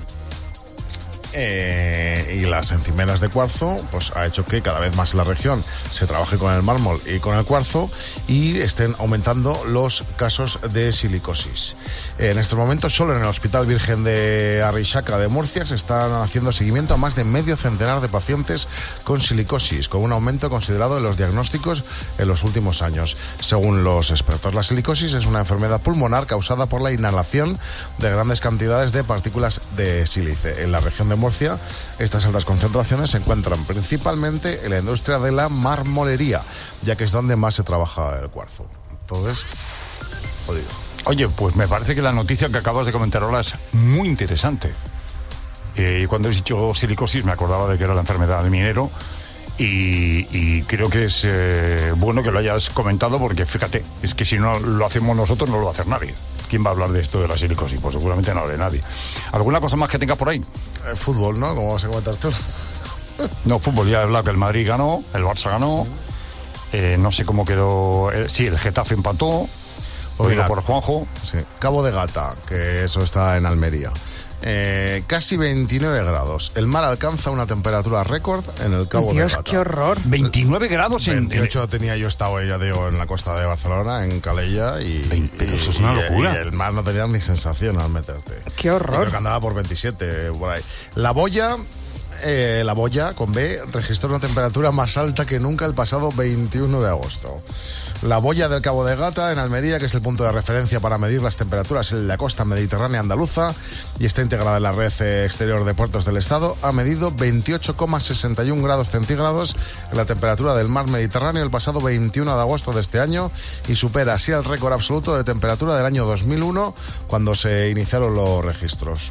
eh, y las encimeras de cuarzo, pues ha hecho que cada vez más en la región se trabaje con el mármol y con el cuarzo y estén aumentando los casos de silicosis. En estos momentos, solo en el Hospital Virgen de Arrixaca de Murcia se están haciendo seguimiento a más de medio centenar de pacientes con silicosis, con un aumento considerado en los diagnósticos en los últimos años. Según los expertos, la silicosis es una enfermedad pulmonar causada por la inhalación de grandes cantidades de partículas de sílice. En la región de Murcia, estas altas concentraciones se encuentran principalmente en la industria de la marmolería, ya que es donde más se trabaja el cuarzo. Entonces, jodido. Oye, pues me parece que la noticia que acabas de comentar ahora es muy interesante. Eh, y cuando he dicho silicosis me acordaba de que era la enfermedad del minero y, y creo que es eh, bueno que lo hayas comentado porque fíjate, es que si no lo hacemos nosotros no lo va a hacer nadie. ¿Quién va a hablar de esto de la silicosis? Pues seguramente no hable nadie. ¿Alguna cosa más que tengas por ahí? El fútbol, ¿no? ¿Cómo vas a comentar tú? No, fútbol, ya he hablado que el Madrid ganó, el Barça ganó, eh, no sé cómo quedó, eh, sí, el Getafe empató. Lo digo por Juanjo. Sí. Cabo de Gata, que eso está en Almería. Eh, casi veintinueve grados. El mar alcanza una temperatura récord en el Cabo Dios, de Gata. qué horror. veintinueve grados en... veintiocho tenía yo estado, ya digo, en la costa de Barcelona, en Calella, y, veinte, y eso es una y, locura. Y el mar no tenía ni sensación al meterte. Qué horror. Creo que andaba por veintisiete, por ahí. La Boya... Eh, la Boya, con B, registró una temperatura más alta que nunca el pasado veintiuno de agosto. La Boya del Cabo de Gata, en Almería, que es el punto de referencia para medir las temperaturas en la costa mediterránea andaluza y está integrada en la red exterior de puertos del estado, ha medido veintiocho coma sesenta y uno grados centígrados en la temperatura del mar Mediterráneo el pasado veintiuno de agosto de este año y supera así el récord absoluto de temperatura del año dos mil uno, cuando se iniciaron los registros.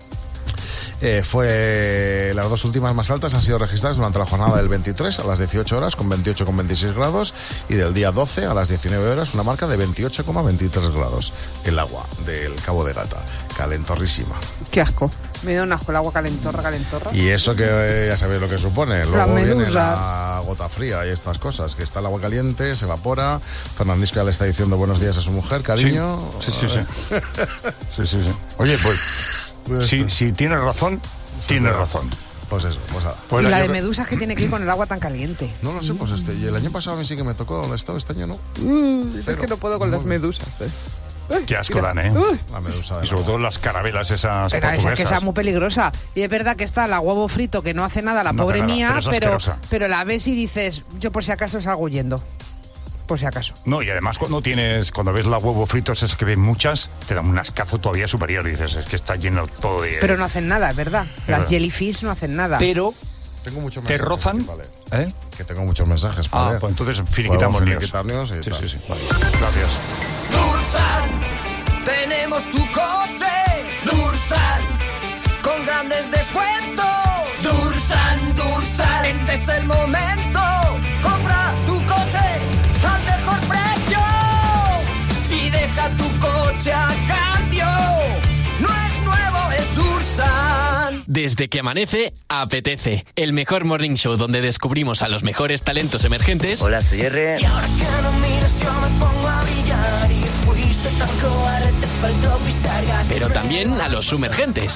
Eh, fue las dos últimas más altas han sido registradas durante la jornada del veintitrés a las dieciocho horas con veintiocho coma veintiséis grados y del día doce a las diecinueve horas una marca de veintiocho coma veintitrés grados. El agua del Cabo de Gata. calentorrísima. Qué asco. Me da un asco el agua calentorra, calentorra. Y eso que eh, ya sabéis lo que supone. Luego Las viene medusas. la gota fría y estas cosas, que está el agua caliente, se evapora. Fernandisco ya le está diciendo buenos días a su mujer, cariño. Sí, sí, sí. Sí, sí, sí, sí. Oye, pues, si, si tienes razón, tienes razón. Pues eso, pues, pues y la de yo- medusas que tiene que ir con el agua tan caliente. No lo sé, pues este. Y el año pasado a mí sí que me tocó donde estaba, este año no. Mm, es Cero. que no puedo con las medusas. ¿eh? Qué asco Mira. dan, ¿eh? Uy. La medusa de Y sobre todo las carabelas esas Pero esa es portuguesas. que sea muy peligrosa. Y es verdad que está la huevo frito que no hace nada, la No hace pobre nada, mía, pero es pero, asquerosa. pero la ves y dices, yo por si acaso salgo huyendo. Por si acaso. No, y además cuando tienes, cuando ves la huevo fritos, es que ven muchas, te dan un ascazo todavía superior y dices, es que está lleno todo de... Pero no hacen nada, es verdad. Las verdad. jellyfish no hacen nada. Pero Tengo muchos te mensajes rozan, aquí, vale. ¿eh? Que tengo muchos mensajes para Ah, leer. pues entonces finiquitamos Podemos líos. finiquitar líos y Sí, tal. sí, sí. Vale. Gracias. Dursan, tenemos tu coche. Dursan, con grandes descuentos. Dursan, Dursan, este es el momento. Compra tu coche al mejor precio y deja tu coche a cambio. No es nuevo, es Dursan. Desde que amanece, apetece. El mejor morning show donde descubrimos a los mejores talentos emergentes. Hola, soy R. Y ahora que no miras yo me pongo a brillar. Y fuiste tan cobarde, te faltó pisar gas. Pero también a los sumergentes.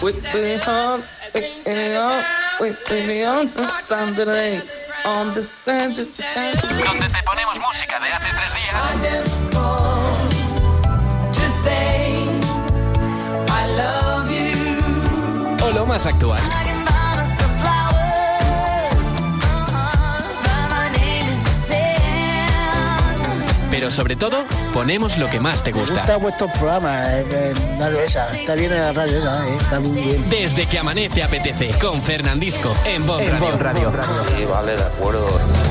Donde te ponemos música de hace tres días. I just called to say I love you. O lo más actual. I can buy some flowers, uh-uh, write my name in the sand. Pero sobre todo, ponemos lo que más te Me gusta. gusta vuestro programa, eh, eh, Nalo, esa. Está bien en la radio esa, eh, está muy bien. Desde que amanece, apetece. Con Fernandisco en Bon En Radio. Bon Radio. Sí, vale, de acuerdo.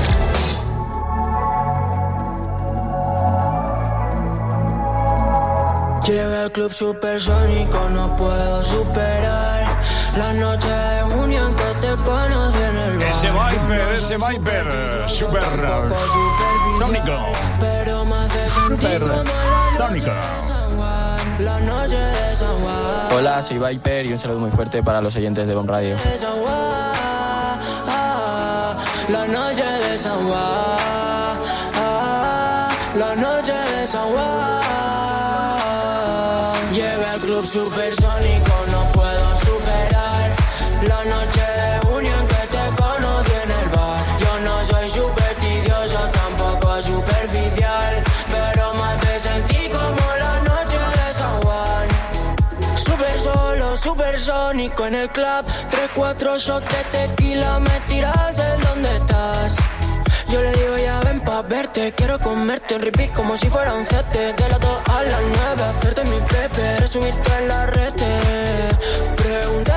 Llegué al club supersónico, no puedo superar la noche de junio en que te conocí en el bar. Ese Viper, ese Viper, super sónico. Pero me hace sentir como la Sónico. la noche de San Juan. Hola, soy Viper y un saludo muy fuerte para los oyentes de Bon Radio. De San Juan, la noche de San Juan, la noche de San Juan. Llegué al club supersónico, no puedo superar la noche de junio en que te conocí en el bar. Yo no soy supersticioso, tampoco superficial, pero me hace sentir como la noche de San Juan. Súper solo, supersónico en el club. Tres, cuatro shots de tequila, me tiras del donde estás. Yo le digo ya ven pa' verte, quiero comerte en repeat como si fuera un sete. De las dos a las nueve, hacerte mi pepe, resumirte en la red. Pregunté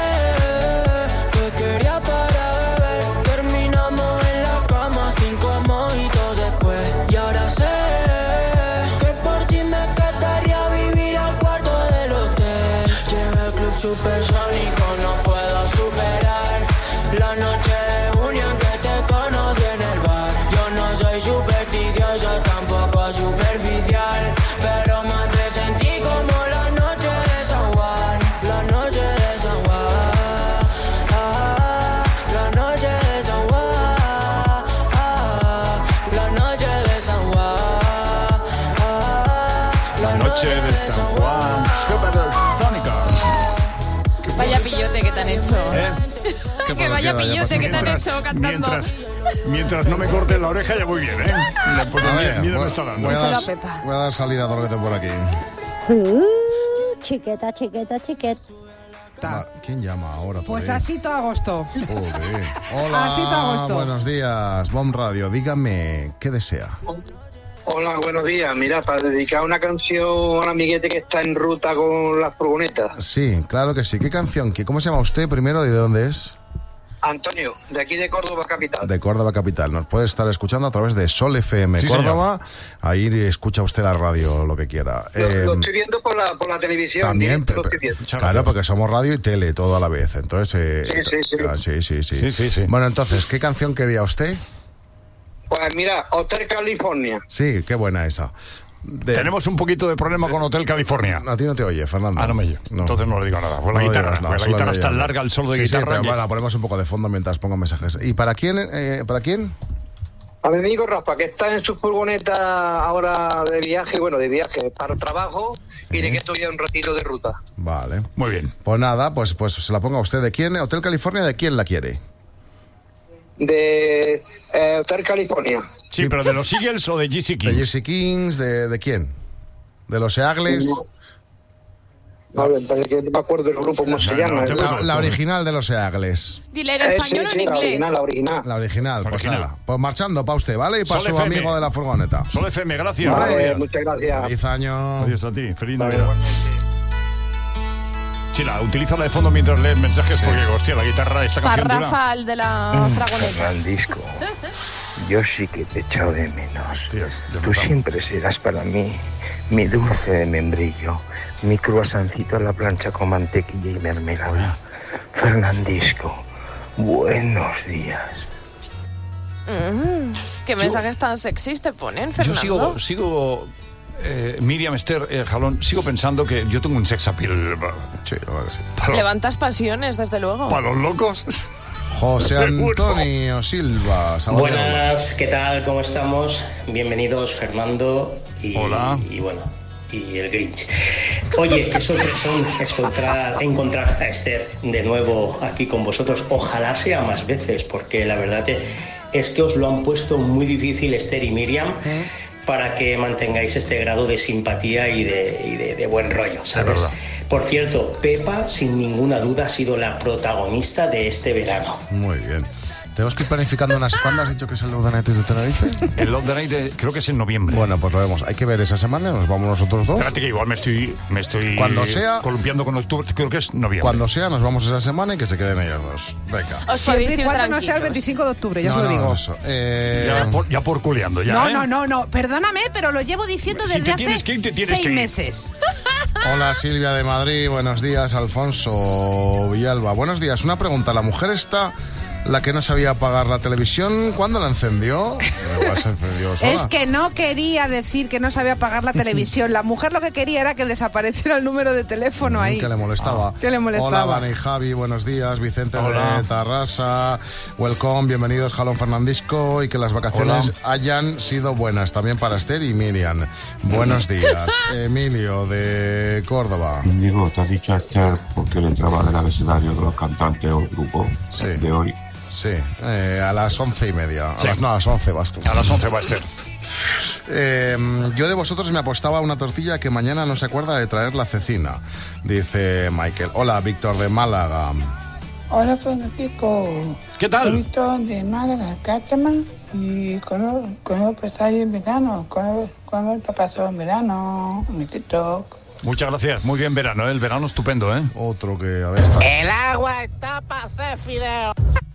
qué quería para beber, terminamos en la cama, cinco mojitos después. Y ahora sé que por ti me quedaría vivir al cuarto del hotel. Llegué al club supersónico, no puedo superar la noche de junio en que te conocí en el bar. Yo no soy supersticioso, tampoco superficial, pero me hace sentir como la noche de San Juan. La noche de San Juan, ah, la noche de San Juan, ah, la noche de San Juan, ah, La noche de San Juan, supersónico. Vaya pillote que te han hecho. ¿Eh? Que puedo vaya quedar? Ya pillote pasa que te han mientras- hecho cantando. Mientras, mientras no me corten la oreja ya voy bien, ¿eh? Porque A ver, miedo voy, me está dando. voy a dar, voy a dar salida a todo lo que tengo por aquí. Uh, chiqueta, chiqueta, chiqueta. Va, ¿quién llama ahora? Pues Today? así todo agosto. Joder. Hola, Así todo agosto. buenos días, Bon Radio. Dígame, ¿qué desea? Hola, buenos días. Mira, para dedicar una canción al amiguete que está en ruta con las furgonetas. Sí, claro que sí. ¿Qué canción? ¿Qué- ¿Cómo se llama usted primero y de dónde es? Antonio, de aquí de Córdoba capital. De Córdoba Capital. Nos puede estar escuchando a través de Sol F M Sí, Córdoba. Ahí escucha usted la radio, lo que quiera. Lo, Eh, lo estoy viendo por la, por la televisión. También, directo lo pero- estoy viendo. claro, porque somos radio y tele todo a la vez. Entonces, eh, Sí, sí, sí. ah, sí, sí, sí. Sí, sí, sí. Bueno, entonces, ¿qué canción quería usted? Pues mira, Hotel California. Sí, qué buena esa. De- Tenemos un poquito de problema con Hotel California. A ti no te oye, Fernando. Ah, no me oye. No. Entonces no le digo nada. Pues la No guitarra. digas nada, pues la solo guitarra me es tan llama. larga, el solo de Sí, sí, guitarra. pero que- bueno, la ponemos un poco de fondo mientras pongo mensajes. ¿Y para quién? Eh, ¿Para quién? A mi amigo Rafa, que está en su furgoneta ahora de viaje, bueno, de viaje para trabajo, y le quedo ya un ratito de ruta. Vale. Muy bien. Pues nada, pues, pues se la ponga a usted. ¿De quién? Hotel California, ¿de quién la quiere? De eh, Hotel California. Sí, pero de los Eagles o de G C ¿De Kings. Jesse Kings? ¿De, de quién? ¿De los Eagles? No. A ver, parece que no me acuerdo del grupo cómo se No, llama. no, te ¿eh? La, la original de los Eagles. Dile en Eh, español o sí, en sí, la inglés. original, la original. La original, pues Original. nada. Pues marchando para usted, ¿vale? Y para Sol su F M. amigo de la furgoneta. Sol F M, gracias. Vale, Buenos días. muchas gracias. Feliz año. Adiós a ti. Feliz Vale, Navidad. Chila, utilízala de fondo mientras lees mensajes porque, hostia, la guitarra, esta Para canción dura. Rafa, el de la fragoneta. Fernandisco, yo sí que te he echado de menos. Hostias, de Tú puta. siempre serás para mí mi dulce de membrillo, mi cruasancito a la plancha con mantequilla y mermelada. Fernandisco, buenos días. Mm, ¿Qué mensajes tan sexys te ponen, Fernando? Yo sigo, sigo eh, Miriam Esther eh, Jalón, sigo pensando que yo tengo un sex appeal. Sí, la verdad que sí. Para, Levantas pasiones, desde luego. para los locos. José Seguro. Antonio Silva. Saboreado. Buenas, ¿qué tal? ¿Cómo estamos? Bienvenidos Fernando y, Hola. y bueno, y el Grinch. Oye, qué sorpresón encontrar, encontrar a Esther de nuevo aquí con vosotros. Ojalá sea más veces, porque la verdad es que os lo han puesto muy difícil Esther y Miriam para que mantengáis este grado de simpatía y de, y de, de buen rollo, ¿sabes? verdad. Por cierto, Pepa, sin ninguna duda, ha sido la protagonista de este verano. Muy bien. Tenemos que ir planificando unas... ¿Cuándo has dicho que es el Love the Night de Tenerife? El Love the Night de- creo que es en noviembre. Bueno, pues lo vemos. Hay que ver esa semana, nos vamos nosotros dos. Espérate que igual me estoy, me estoy Cuando sea- columpiando con octubre. Creo que es noviembre. Cuando sea, nos vamos esa semana y que se queden ellas dos. Venga. Os Siempre podéis y ir cuando no sea el tranquilos. veinticinco de octubre, yo no, te lo no, digo. eso. Eh, Ya por, ya por culeando, ya. No, ¿eh? no, no, no, perdóname, pero lo llevo diciendo Si desde te hace tienes que ir, te tienes seis que ir. meses. Hola Silvia de Madrid, buenos días Alfonso Villalba. Buenos días, una pregunta. ¿La mujer está la que no sabía apagar la televisión? ¿Cuándo la encendió? Igual se encendió sola. Es que no quería decir que no sabía apagar la televisión. La mujer lo que quería era que desapareciera el número de teléfono ahí. Que le molestaba. Que le molestaba. Hola, Vane y Javi, buenos días. Vicente Hola. de Tarrasa, welcome, bienvenidos, Jalón Fernandisco, y que las vacaciones Hola. hayan sido buenas también para Esther y Miriam. Buenos días. Emilio de Córdoba. Digo, te has dicho a Esther porque le entraba del abecedario de los cantantes o grupo Sí. de hoy. Sí, eh, a las once y media. Sí. A las, no, a las once vas tú. A las once va a Esther. Eh, yo de vosotros me apostaba una tortilla que mañana no se acuerda de traer la cecina, dice Michael. Hola, Víctor de Málaga. Hola, Francisco. ¿Qué tal? Víctor de Málaga, Cáchama. ¿Y cuándo cuándo empezáis el verano? ¿Cuándo, cuándo te pasó el verano? Mi TikTok. Muchas gracias. Muy bien verano, ¿eh? El verano estupendo, ¿eh? Otro que, a ver... El agua está para hacer fideos.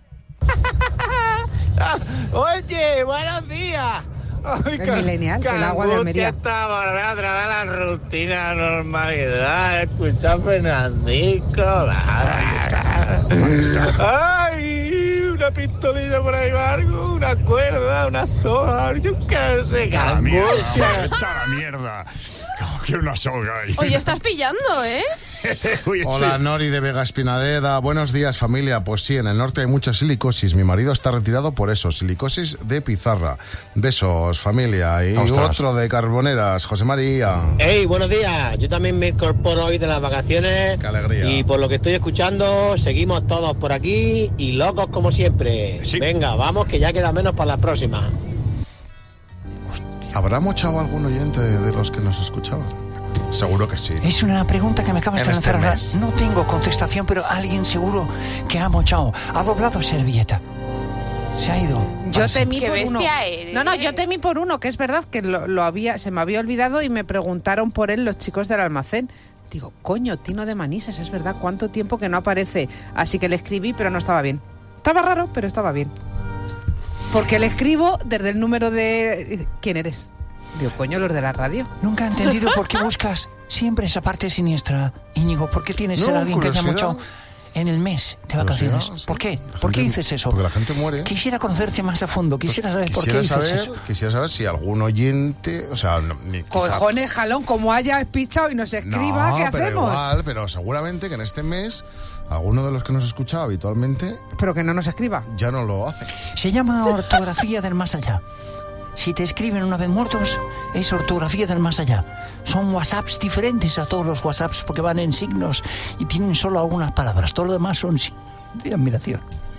Oye, buenos días. Ay, El millennial, el agua de Almería. está volver a traer la rutina, normalidad, escuchar Fernandisco. Ay, una pistolilla por ahí algo, una cuerda, una soga, yo qué sé, Está la mierda, angustia. hombre, está la mierda. Como que una soga ahí. Oye, estás pillando, ¿eh? Uy, estoy- Hola, Nori de Vega Espinareda. Buenos días, familia. Pues sí, en el norte hay mucha silicosis. Mi marido está retirado por eso, silicosis de pizarra. Besos, familia. Y Ostras. otro de Carboneras, José María. Hey, buenos días. Yo también me incorporo hoy de las vacaciones. Qué alegría. Y por lo que estoy escuchando, seguimos todos por aquí y locos como siempre. Sí. Venga, vamos, que ya queda menos para la próxima. ¿Habrá mochado algún oyente de los que nos escuchaban? Seguro que sí. Es una pregunta que me acabas En de este lanzar. mes. No tengo contestación, pero alguien seguro que ha mochado. Ha doblado servilleta. Se ha ido. Yo Parece. temí Qué por uno. bestia eres. No, no, yo temí por uno, que es verdad que lo, lo había, se me había olvidado y me preguntaron por él los chicos del almacén. Digo, coño, Tino de Manises, es verdad, cuánto tiempo que no aparece. Así que le escribí, pero no estaba bien. Estaba raro, pero estaba bien. Porque le escribo desde el número de... ¿Quién eres? Digo, coño, los de la radio. Nunca he entendido por qué buscas siempre esa parte siniestra, Íñigo. ¿Por qué tienes que ser No, alguien que haya curiosidad. mochado en el mes de vacaciones. Pero sí, ¿Por qué? la ¿Por qué gente- dices eso? Porque la gente muere. Quisiera conocerte más a fondo, quisiera saber por qué Quisiera dices saber, eso. quisiera saber si algún oyente, o sea, no, ni, quizá- Cojones, jalón, como haya espichado y nos escriba, no, ¿qué pero hacemos? igual, pero seguramente que en este mes alguno de los que nos escucha habitualmente Pero que no nos escriba. ya no lo hace. Se llama ortografía del más allá. Si te escriben una vez muertos, es ortografía del más allá. Son WhatsApps diferentes a todos los WhatsApps porque van en signos y tienen solo algunas palabras. Todo lo demás son signos de admiración.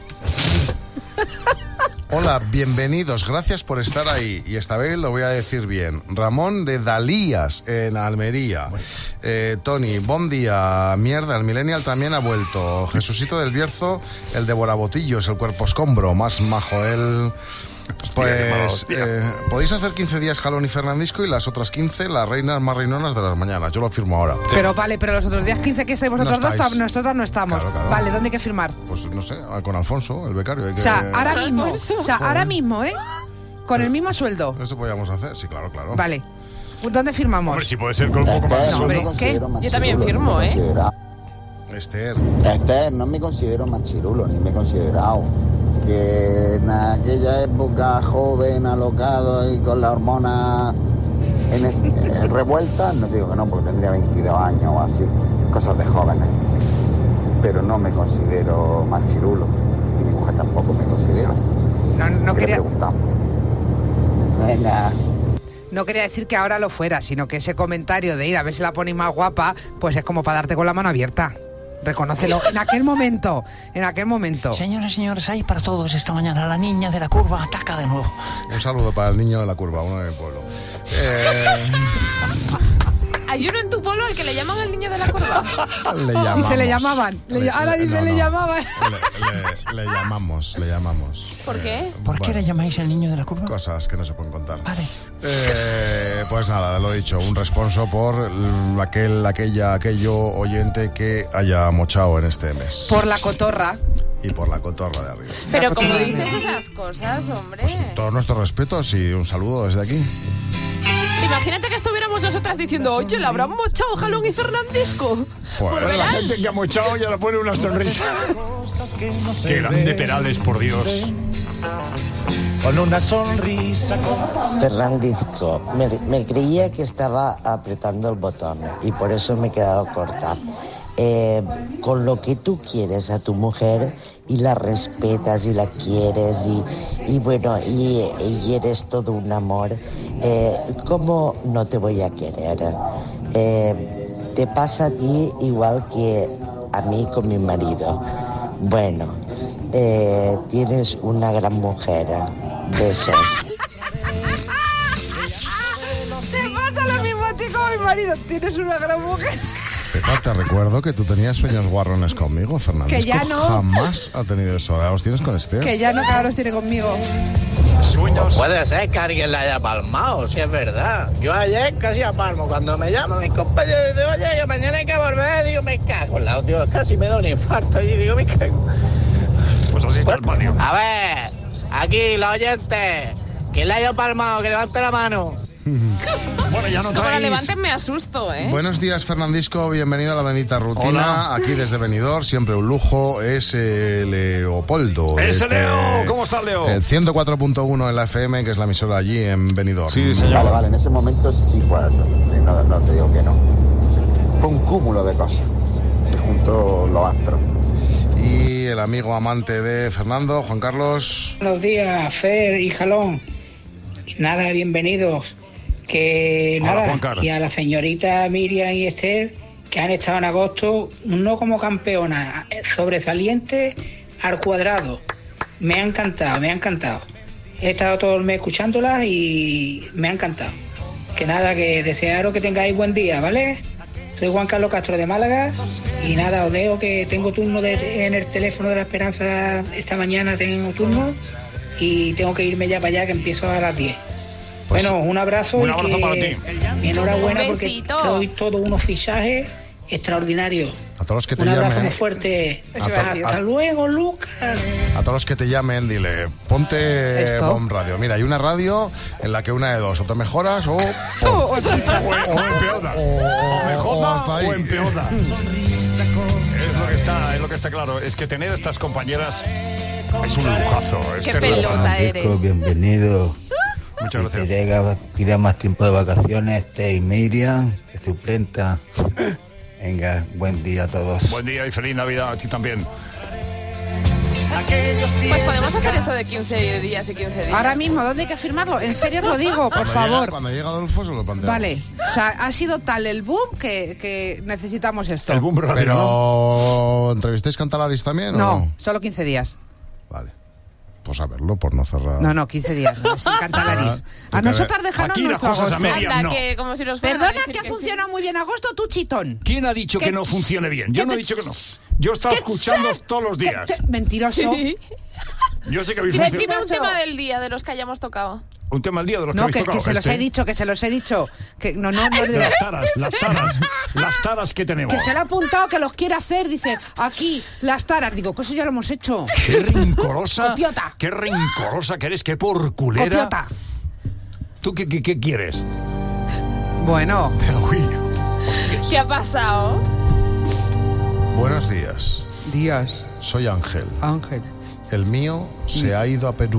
Hola, bienvenidos, gracias por estar ahí. Y esta vez lo voy a decir bien. Ramón de Dalías, en Almería. Eh, Tony, buen día. Mierda, el Millennial también ha vuelto. Jesucito del Bierzo, el devorabotillos, el cuerpo escombro, más majo él. Pues eh, podéis hacer quince días Jalón y Fernandisco y las otras quince las reinas más reinonas de las mañanas. Yo lo firmo ahora. Pero vale, pero los otros días quince que estáis vosotros No dos, estáis. tam- nosotros no estamos. Claro, claro. Vale, ¿dónde hay que firmar? Pues no sé, con Alfonso, el becario. Hay que... O sea, ahora mismo, o Alfonso. sea, ahora mismo, ¿eh? Con el mismo sueldo. Eso podíamos hacer, sí, claro, claro. Vale. ¿Dónde firmamos? Hombre, si puede ser con un poco más de No, hombre, sueldo. ¿qué? Yo también firmo, ¿eh? Esther. Esther, no me considero machirulo, ni me he considerado. Que en aquella época joven, alocado y con la hormona en en revuelta, no digo que no, porque tendría veintidós años o así, cosas de jóvenes. Pero no me considero machirulo, y mi mujer tampoco me considera. No, no ¿Qué le quería, preguntamos? Venga. no quería decir que ahora lo fuera, sino que ese comentario de ir a ver si la ponéis más guapa, pues es como para darte con la mano abierta. Reconócelo. En aquel momento, en aquel momento. Señores, señores, hay para todos esta mañana. La niña de la curva ataca de nuevo. Un saludo para el niño de la curva, uno de mi pueblo. Eh, ¿Hay uno en tu pueblo al que le llaman el niño de la curva? le llamamos. Dice, le llamaban. Le- Le- ahora dice, no, le no. llamaban. Le, le- le llamamos, le llamamos. ¿Por qué? ¿Por qué Bueno. le llamáis el niño de la curva? Cosas que no se pueden contar. Vale. Eh, pues nada, lo he dicho, un responso por l- aquel, aquella, aquello oyente que haya mochado en este mes. Por la cotorra. Y por la cotorra de arriba. Pero como dices esas cosas, hombre. Todos nuestros respetos y un saludo desde aquí. Imagínate que estuviéramos nosotras diciendo, oye, ¿le habrán mochado Jalón y Fernandisco? Pues, Bueno, la gente que ha mochado ya le pone una sonrisa. Qué grande Perales, por Dios. Con una sonrisa. Fernandisco, me, me creía que estaba apretando el botón y por eso me he quedado corta. Eh, con lo que tú quieres a tu mujer y la respetas y la quieres y, y bueno, y, y eres todo un amor, eh, ¿cómo no te voy a querer? Eh, te pasa a ti igual que a mí con mi marido. Bueno, eh, tienes una gran mujer. Besos. Se pasa lo mismo a ti como a mi marido. Tienes una gran mujer. Pepa, te recuerdo que tú tenías sueños guarrones conmigo, Fernando. Que ya no. Jamás ha tenido eso. Ahora los tienes con Esther. Que ya no, que ahora los tiene conmigo. Sueños. Puede ser que alguien la haya palmado, si es verdad. Yo ayer casi apalmo. Cuando me llaman mis compañeros y dicen, oye, que mañana hay que volver, digo, me cago en la tío, casi me da un infarto. Y digo, me cago. Pues así está el patio. A ver, aquí los oyentes, quien la haya palmado, que levante la mano. Bueno, ya no Como la traéis. levanten me asusto, ¿eh? Buenos días, Fernandisco. Bienvenido a la bendita rutina. Hola. Aquí desde Benidorm, siempre un lujo. Es eh, Leopoldo. ¡Ese desde Leo! ¿Cómo estás, Leo? El ciento cuatro punto uno en la F M, que es la emisora allí en Benidorm. Sí, señor. Vale, vale, en ese momento sí puede ser. Sí, no, no te digo que no. Sí, fue un cúmulo de cosas. Se juntó los astros. Y el amigo amante de Fernando, Juan Carlos. Buenos días, Fer y Jalón. Nada, bienvenidos. Que Hola, nada, Juan Carlos. y a la señorita Miriam y Esther, que han estado en agosto, no como campeonas, sobresalientes al cuadrado. Me ha encantado, me ha encantado. He estado todo el mes escuchándolas y me ha encantado. Que nada, que desearos que tengáis buen día, ¿vale? Soy Juan Carlos Castro de Málaga y nada, os dejo que tengo turno de, en el teléfono de la Esperanza esta mañana, tengo turno y tengo que irme ya para allá que empiezo a las diez. Pues, bueno, un abrazo, un y abrazo que para ti. enhorabuena Un porque besito. sois todos unos fichajes extraordinarios. A todos los que te Un abrazo muy llamen. fuerte. A to- Hasta a- luego, Lucas. A todos los que te llamen, dile, ponte Esto. Bomb Radio. Mira, hay una radio en la que una de dos, o te mejoras o... o, O sea, O, o empeora. O o mejora hasta ahí. o empeora. Es lo lo que está, es lo que está claro, es que tener estas compañeras es un lujazo. Qué Este pelota lujazo. eres. Bienvenido. Muchas Si te gracias. llega, tira más tiempo de vacaciones, este y Miriam, que suplenta. Venga, buen día a todos. Buen día y feliz Navidad a ti también. Pues podemos hacer eso de quince días y quince días. Ahora mismo, ¿dónde hay que firmarlo? En serio os lo digo, por Cuando favor. llega- cuando llega Adolfo se lo plantea. Vale, o sea, ha sido tal el boom que, que necesitamos esto. El boom radio, Pero, ¿no? ¿entrevistáis Cantalaris también o No, no? solo quince días. Vale. Pues a verlo, por no cerrar. No, no, quince días, no, sin Cantalaris. A nosotras dejarnos Aquí las nuestro cosas a agosto. medias, Anda, no. que como si nos fueran a Perdona decir que ha sí. funcionado muy bien agosto, tú chitón. ¿Quién ha dicho que ¿Qué- no funcione bien? Yo qué no he te- dicho que no. Yo he estado ¿Qué- escuchando todos los ¿Qué- días. qué- Mentiroso. Sí. Yo sé que habéis Dime funcionado. un tema del día de los que hayamos tocado. Un tema al día de los que No, habéis que, tocado. que se los este. he dicho, que se los he dicho. Que no, no, no. Las taras, las taras, las taras que tenemos. Que se le ha apuntado, que los quiere hacer. Dice, aquí, las taras. Digo, que eso ya lo hemos hecho. Qué rincorosa. Copiota. Qué rincorosa que eres, qué porculera. Copiota. ¿Tú qué, qué, qué quieres? Bueno. Pero, uy, hostias. ¿Qué ha pasado? Buenos días. Días. Soy Ángel. Ángel. El mío se ha ido a Perú.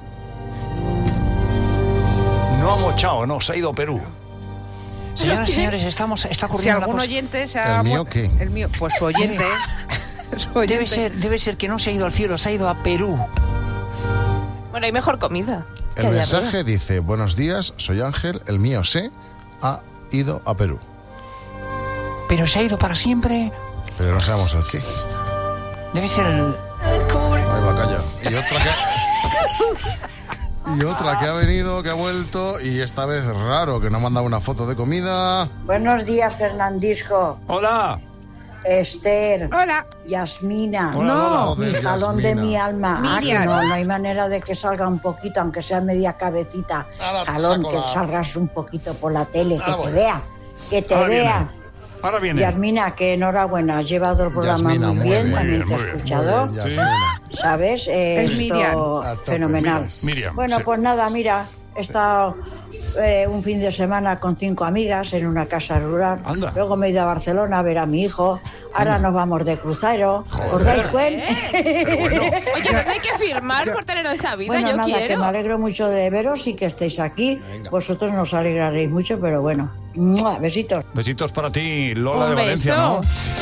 No ha mochado, no, se ha ido a Perú. Señoras y señores, estamos, está Si ocurriendo algún una cosa. oyente se ha... ¿El mío mu- qué? El mío, pues su oyente. Su oyente. Debe ser, debe ser que no se ha ido al cielo, se ha ido a Perú. Bueno, hay mejor comida. que El allá mensaje arriba. dice, buenos días, soy Ángel, el mío se ha ido a Perú. Pero se ha ido para siempre. Pero no sabemos el qué. Debe ser el... Ahí va, calla. Y otra que... Y otra que ha venido, que ha vuelto, y esta vez raro, que no ha mandado una foto de comida. Buenos días, Fernandisco. Hola. Esther. Hola. Yasmina. Hola, No. hola, Mi joder, jalón de Yasmina. mi alma. Ah, que Miriam. no, no hay manera de que salga un poquito, aunque sea media cabecita. Ahora Jalón, saco que la- salgas un poquito por la tele, que Ahora te voy. vea. Que te Ahora viene. vea. Ahora viene. Yasmina, que enhorabuena, has llevado el programa Yasmina, muy muy bien, bien, también te muy he bien, escuchado. Muy bien, Sí. Yasmina. ¿Sabes? Eh, Es esto Miriam. A tope, fenomenal. Miriam, Bueno, sí. pues nada, mira, he estado eh, un fin de semana con cinco amigas en una casa rural. Anda. Luego me he ido a Barcelona a ver a mi hijo. Ahora nos vamos de crucero. ¿Os dais cuenta? Pero bueno. Oye, ¿dónde hay que firmar por tener esa vida? Bueno, Yo nada, que quiero. me alegro mucho de veros y que estéis aquí. Venga. Vosotros nos alegraréis mucho, pero bueno. ¡Mua! Besitos. Besitos para ti, Lola Un de Valencia, beso. ¿no?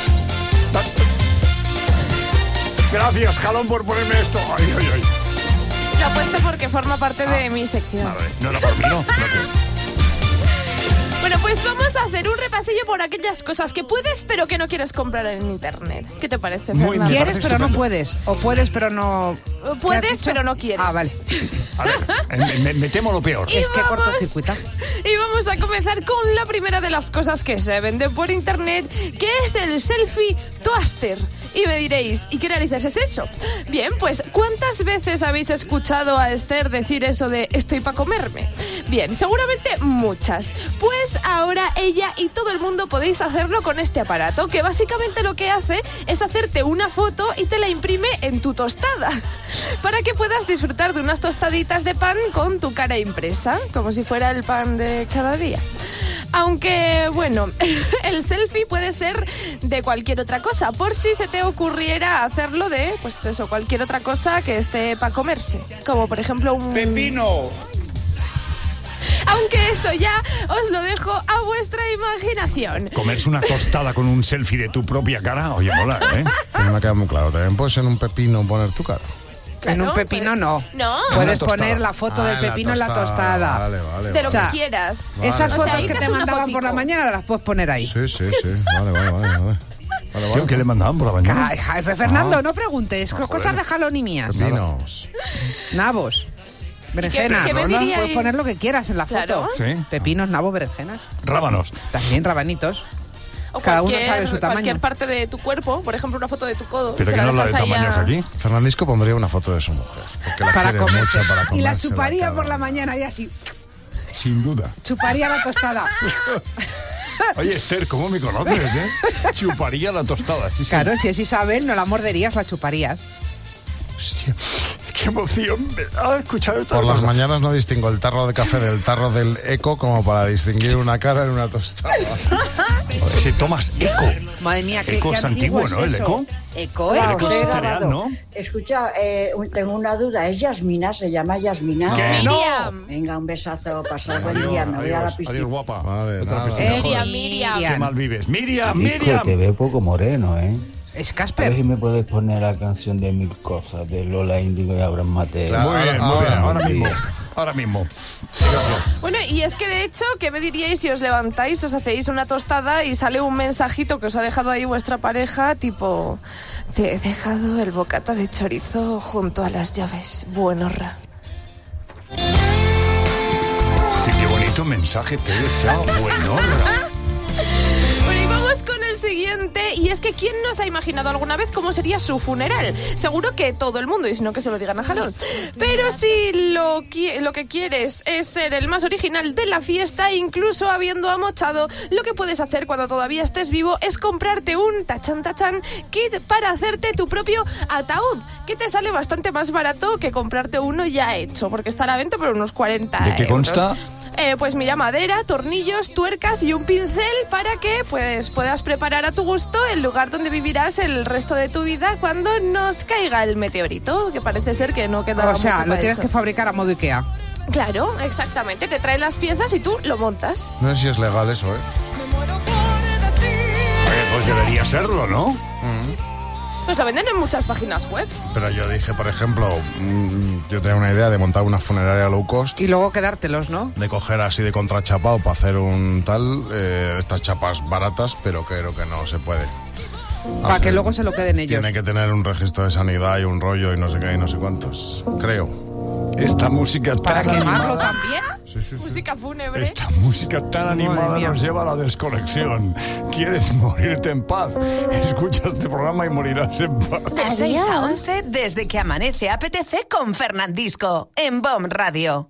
Gracias, Jalón, por ponerme esto. Ay, ay, ay. Lo he puesto porque forma parte de mi sección. Vale, no era por mí, ¿no? Gracias. Bueno, pues vamos a hacer un repasillo por aquellas cosas que puedes pero que no quieres comprar en internet. ¿Qué te parece, Muy Fernando? bien. Quieres, parece pero no estupendo. puedes. O puedes, pero no... Puedes, ¿Qué has dicho? pero no quieres. Ah, vale. A ver, me, me- me temo lo peor. Y Es que vamos- cortocircuita. Y vamos a comenzar con la primera de las cosas que se venden por internet, que es el selfie toaster. Y me diréis, ¿y qué narices es eso? Bien, pues ¿cuántas veces habéis escuchado a Esther decir eso de estoy para comerme? Bien, seguramente muchas. Pues ahora ella y todo el mundo podéis hacerlo con este aparato, que básicamente lo que hace es hacerte una foto y te la imprime en tu tostada, para que puedas disfrutar de unas tostaditas de pan con tu cara impresa, como si fuera el pan de cada día. Aunque, bueno, el selfie puede ser de cualquier otra cosa, por si se te ocurriera hacerlo de, pues eso, cualquier otra cosa que esté para comerse. Como por ejemplo un... ¡Pepino! Aunque eso ya os lo dejo a vuestra imaginación. Comerse una tostada con un selfie de tu propia cara, oye, mola, ¿eh? Que no me queda muy claro. También puedes en un pepino poner tu cara. En un Claro, pepino no. No. Puedes En la tostada. poner la foto Ah, del en la pepino en la tostada. tostada. Vale, vale, De lo O sea, que quieras. Vale. Esas O sea, fotos ahí que te te hace una mandaban por la fotico. mañana las puedes poner ahí. Sí, sí, sí. Vale, vale, vale. vale. Vale, Tío, vale. ¿qué le mandaban por la mañana? Ay, jefe Fernando, Ah. no preguntes. Ah, cosas joder. de jalón y mías. Pepinos. Nabos. Berenjenas. qué me Rona, diríais? puedes poner lo que quieras en la foto. Claro. Sí. Pepinos, nabos, berenjenas. Rábanos. También rabanitos. O Cada uno cualquier- sabe su tamaño. Cualquier parte de tu cuerpo, por ejemplo, una foto de tu codo. ¿Pero se que la no habla de dejas ahí tamaños a- aquí? Fernandisco pondría una foto de su mujer. Porque la Para quiere comerse. mucho para Y la comérsela chuparía cada por la uno. mañana y así. Sin duda. Chuparía la tostada. Oye, Esther, ¿cómo me conoces, eh? Chuparía la tostada, sí, sí. Claro, si es Isabel, no la morderías, la chuparías. Hostia, qué emoción me da escuchar esto. Por las mañanas no distingo el tarro de café del tarro del Eco como para distinguir una cara en una tostada. Si tomas Eco. Madre mía, qué, Eco qué es antiguo, antiguo, ¿no? es El eso. Eco. Eco, Hola, Eco os es he cereal, grabado. ¿no? Escucha, eh, un- tengo una duda. ¿Es Yasmina? ¿Se llama Yasmina? ¿Qué? Miriam. Venga, un besazo. Pasar buen Adiós, día. Me voy a la adiós, piscina. adiós, guapa. Vale, Otra nada. piscina, Es joder. Miriam. Qué mal vives. Miriam, Disco, Miriam. te veo poco moreno, ¿eh? Es A ver Casper. si me puedes poner la canción de Mil Cosas de Lola Índigo y Abraham Mateo. Claro. Muy bien, muy Ahora, bien. Ahora ahora. mismo. Ahora mismo. Gracias. Bueno, y es que de hecho, ¿qué me diríais si os levantáis, os hacéis una tostada y sale un mensajito que os ha dejado ahí vuestra pareja, tipo, te he dejado el bocata de chorizo junto a las llaves, buenorra? Sí, qué bonito mensaje te he deseado. Buenorra. Bueno, y vamos con el siguiente, y es que ¿quién nos ha imaginado alguna vez cómo sería su funeral? Seguro que todo el mundo, y si no que se lo digan a Jalón. Pero si lo, qui- lo que quieres es ser el más original de la fiesta, incluso habiendo amochado, lo que puedes hacer cuando todavía estés vivo es comprarte un tachan tachan kit para hacerte tu propio ataúd, que te sale bastante más barato que comprarte uno ya hecho, porque está a la venta por unos cuarenta ¿De qué euros. consta? Eh, pues mira, madera, tornillos, tuercas y un pincel para que pues, puedas preparar a tu gusto el lugar donde vivirás el resto de tu vida cuando nos caiga el meteorito, que parece ser que no quedará O sea, mucho lo para tienes eso. que fabricar a modo Ikea. Claro, exactamente. Te traen las piezas y tú lo montas. No sé si es legal eso, ¿eh? Oye, pues debería serlo, ¿no? Pues lo venden en muchas páginas web. Pero yo dije, por ejemplo, mm, yo tenía una idea de montar una funeraria low cost, Y luego quedártelos, ¿no? de coger así de contrachapado para hacer un tal, eh, estas chapas baratas, pero creo que no se puede. Para Hacer- que luego se lo queden ellos. Tiene que tener un registro de sanidad y un rollo y no sé qué y no sé cuántos. Creo. Esta música ¿Para tan quemarlo animada, también? Sí, sí, sí. Música fúnebre. esta música tan animada mía. nos lleva a la desconexión. ¿Quieres morirte en paz? Escucha este programa y morirás en paz. De seis a once, desde que amanece apetece con Fernandisco, en B O M Radio.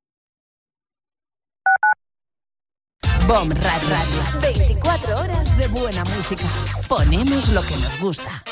B O M Radio. veinticuatro horas de buena música. Ponemos lo que nos gusta.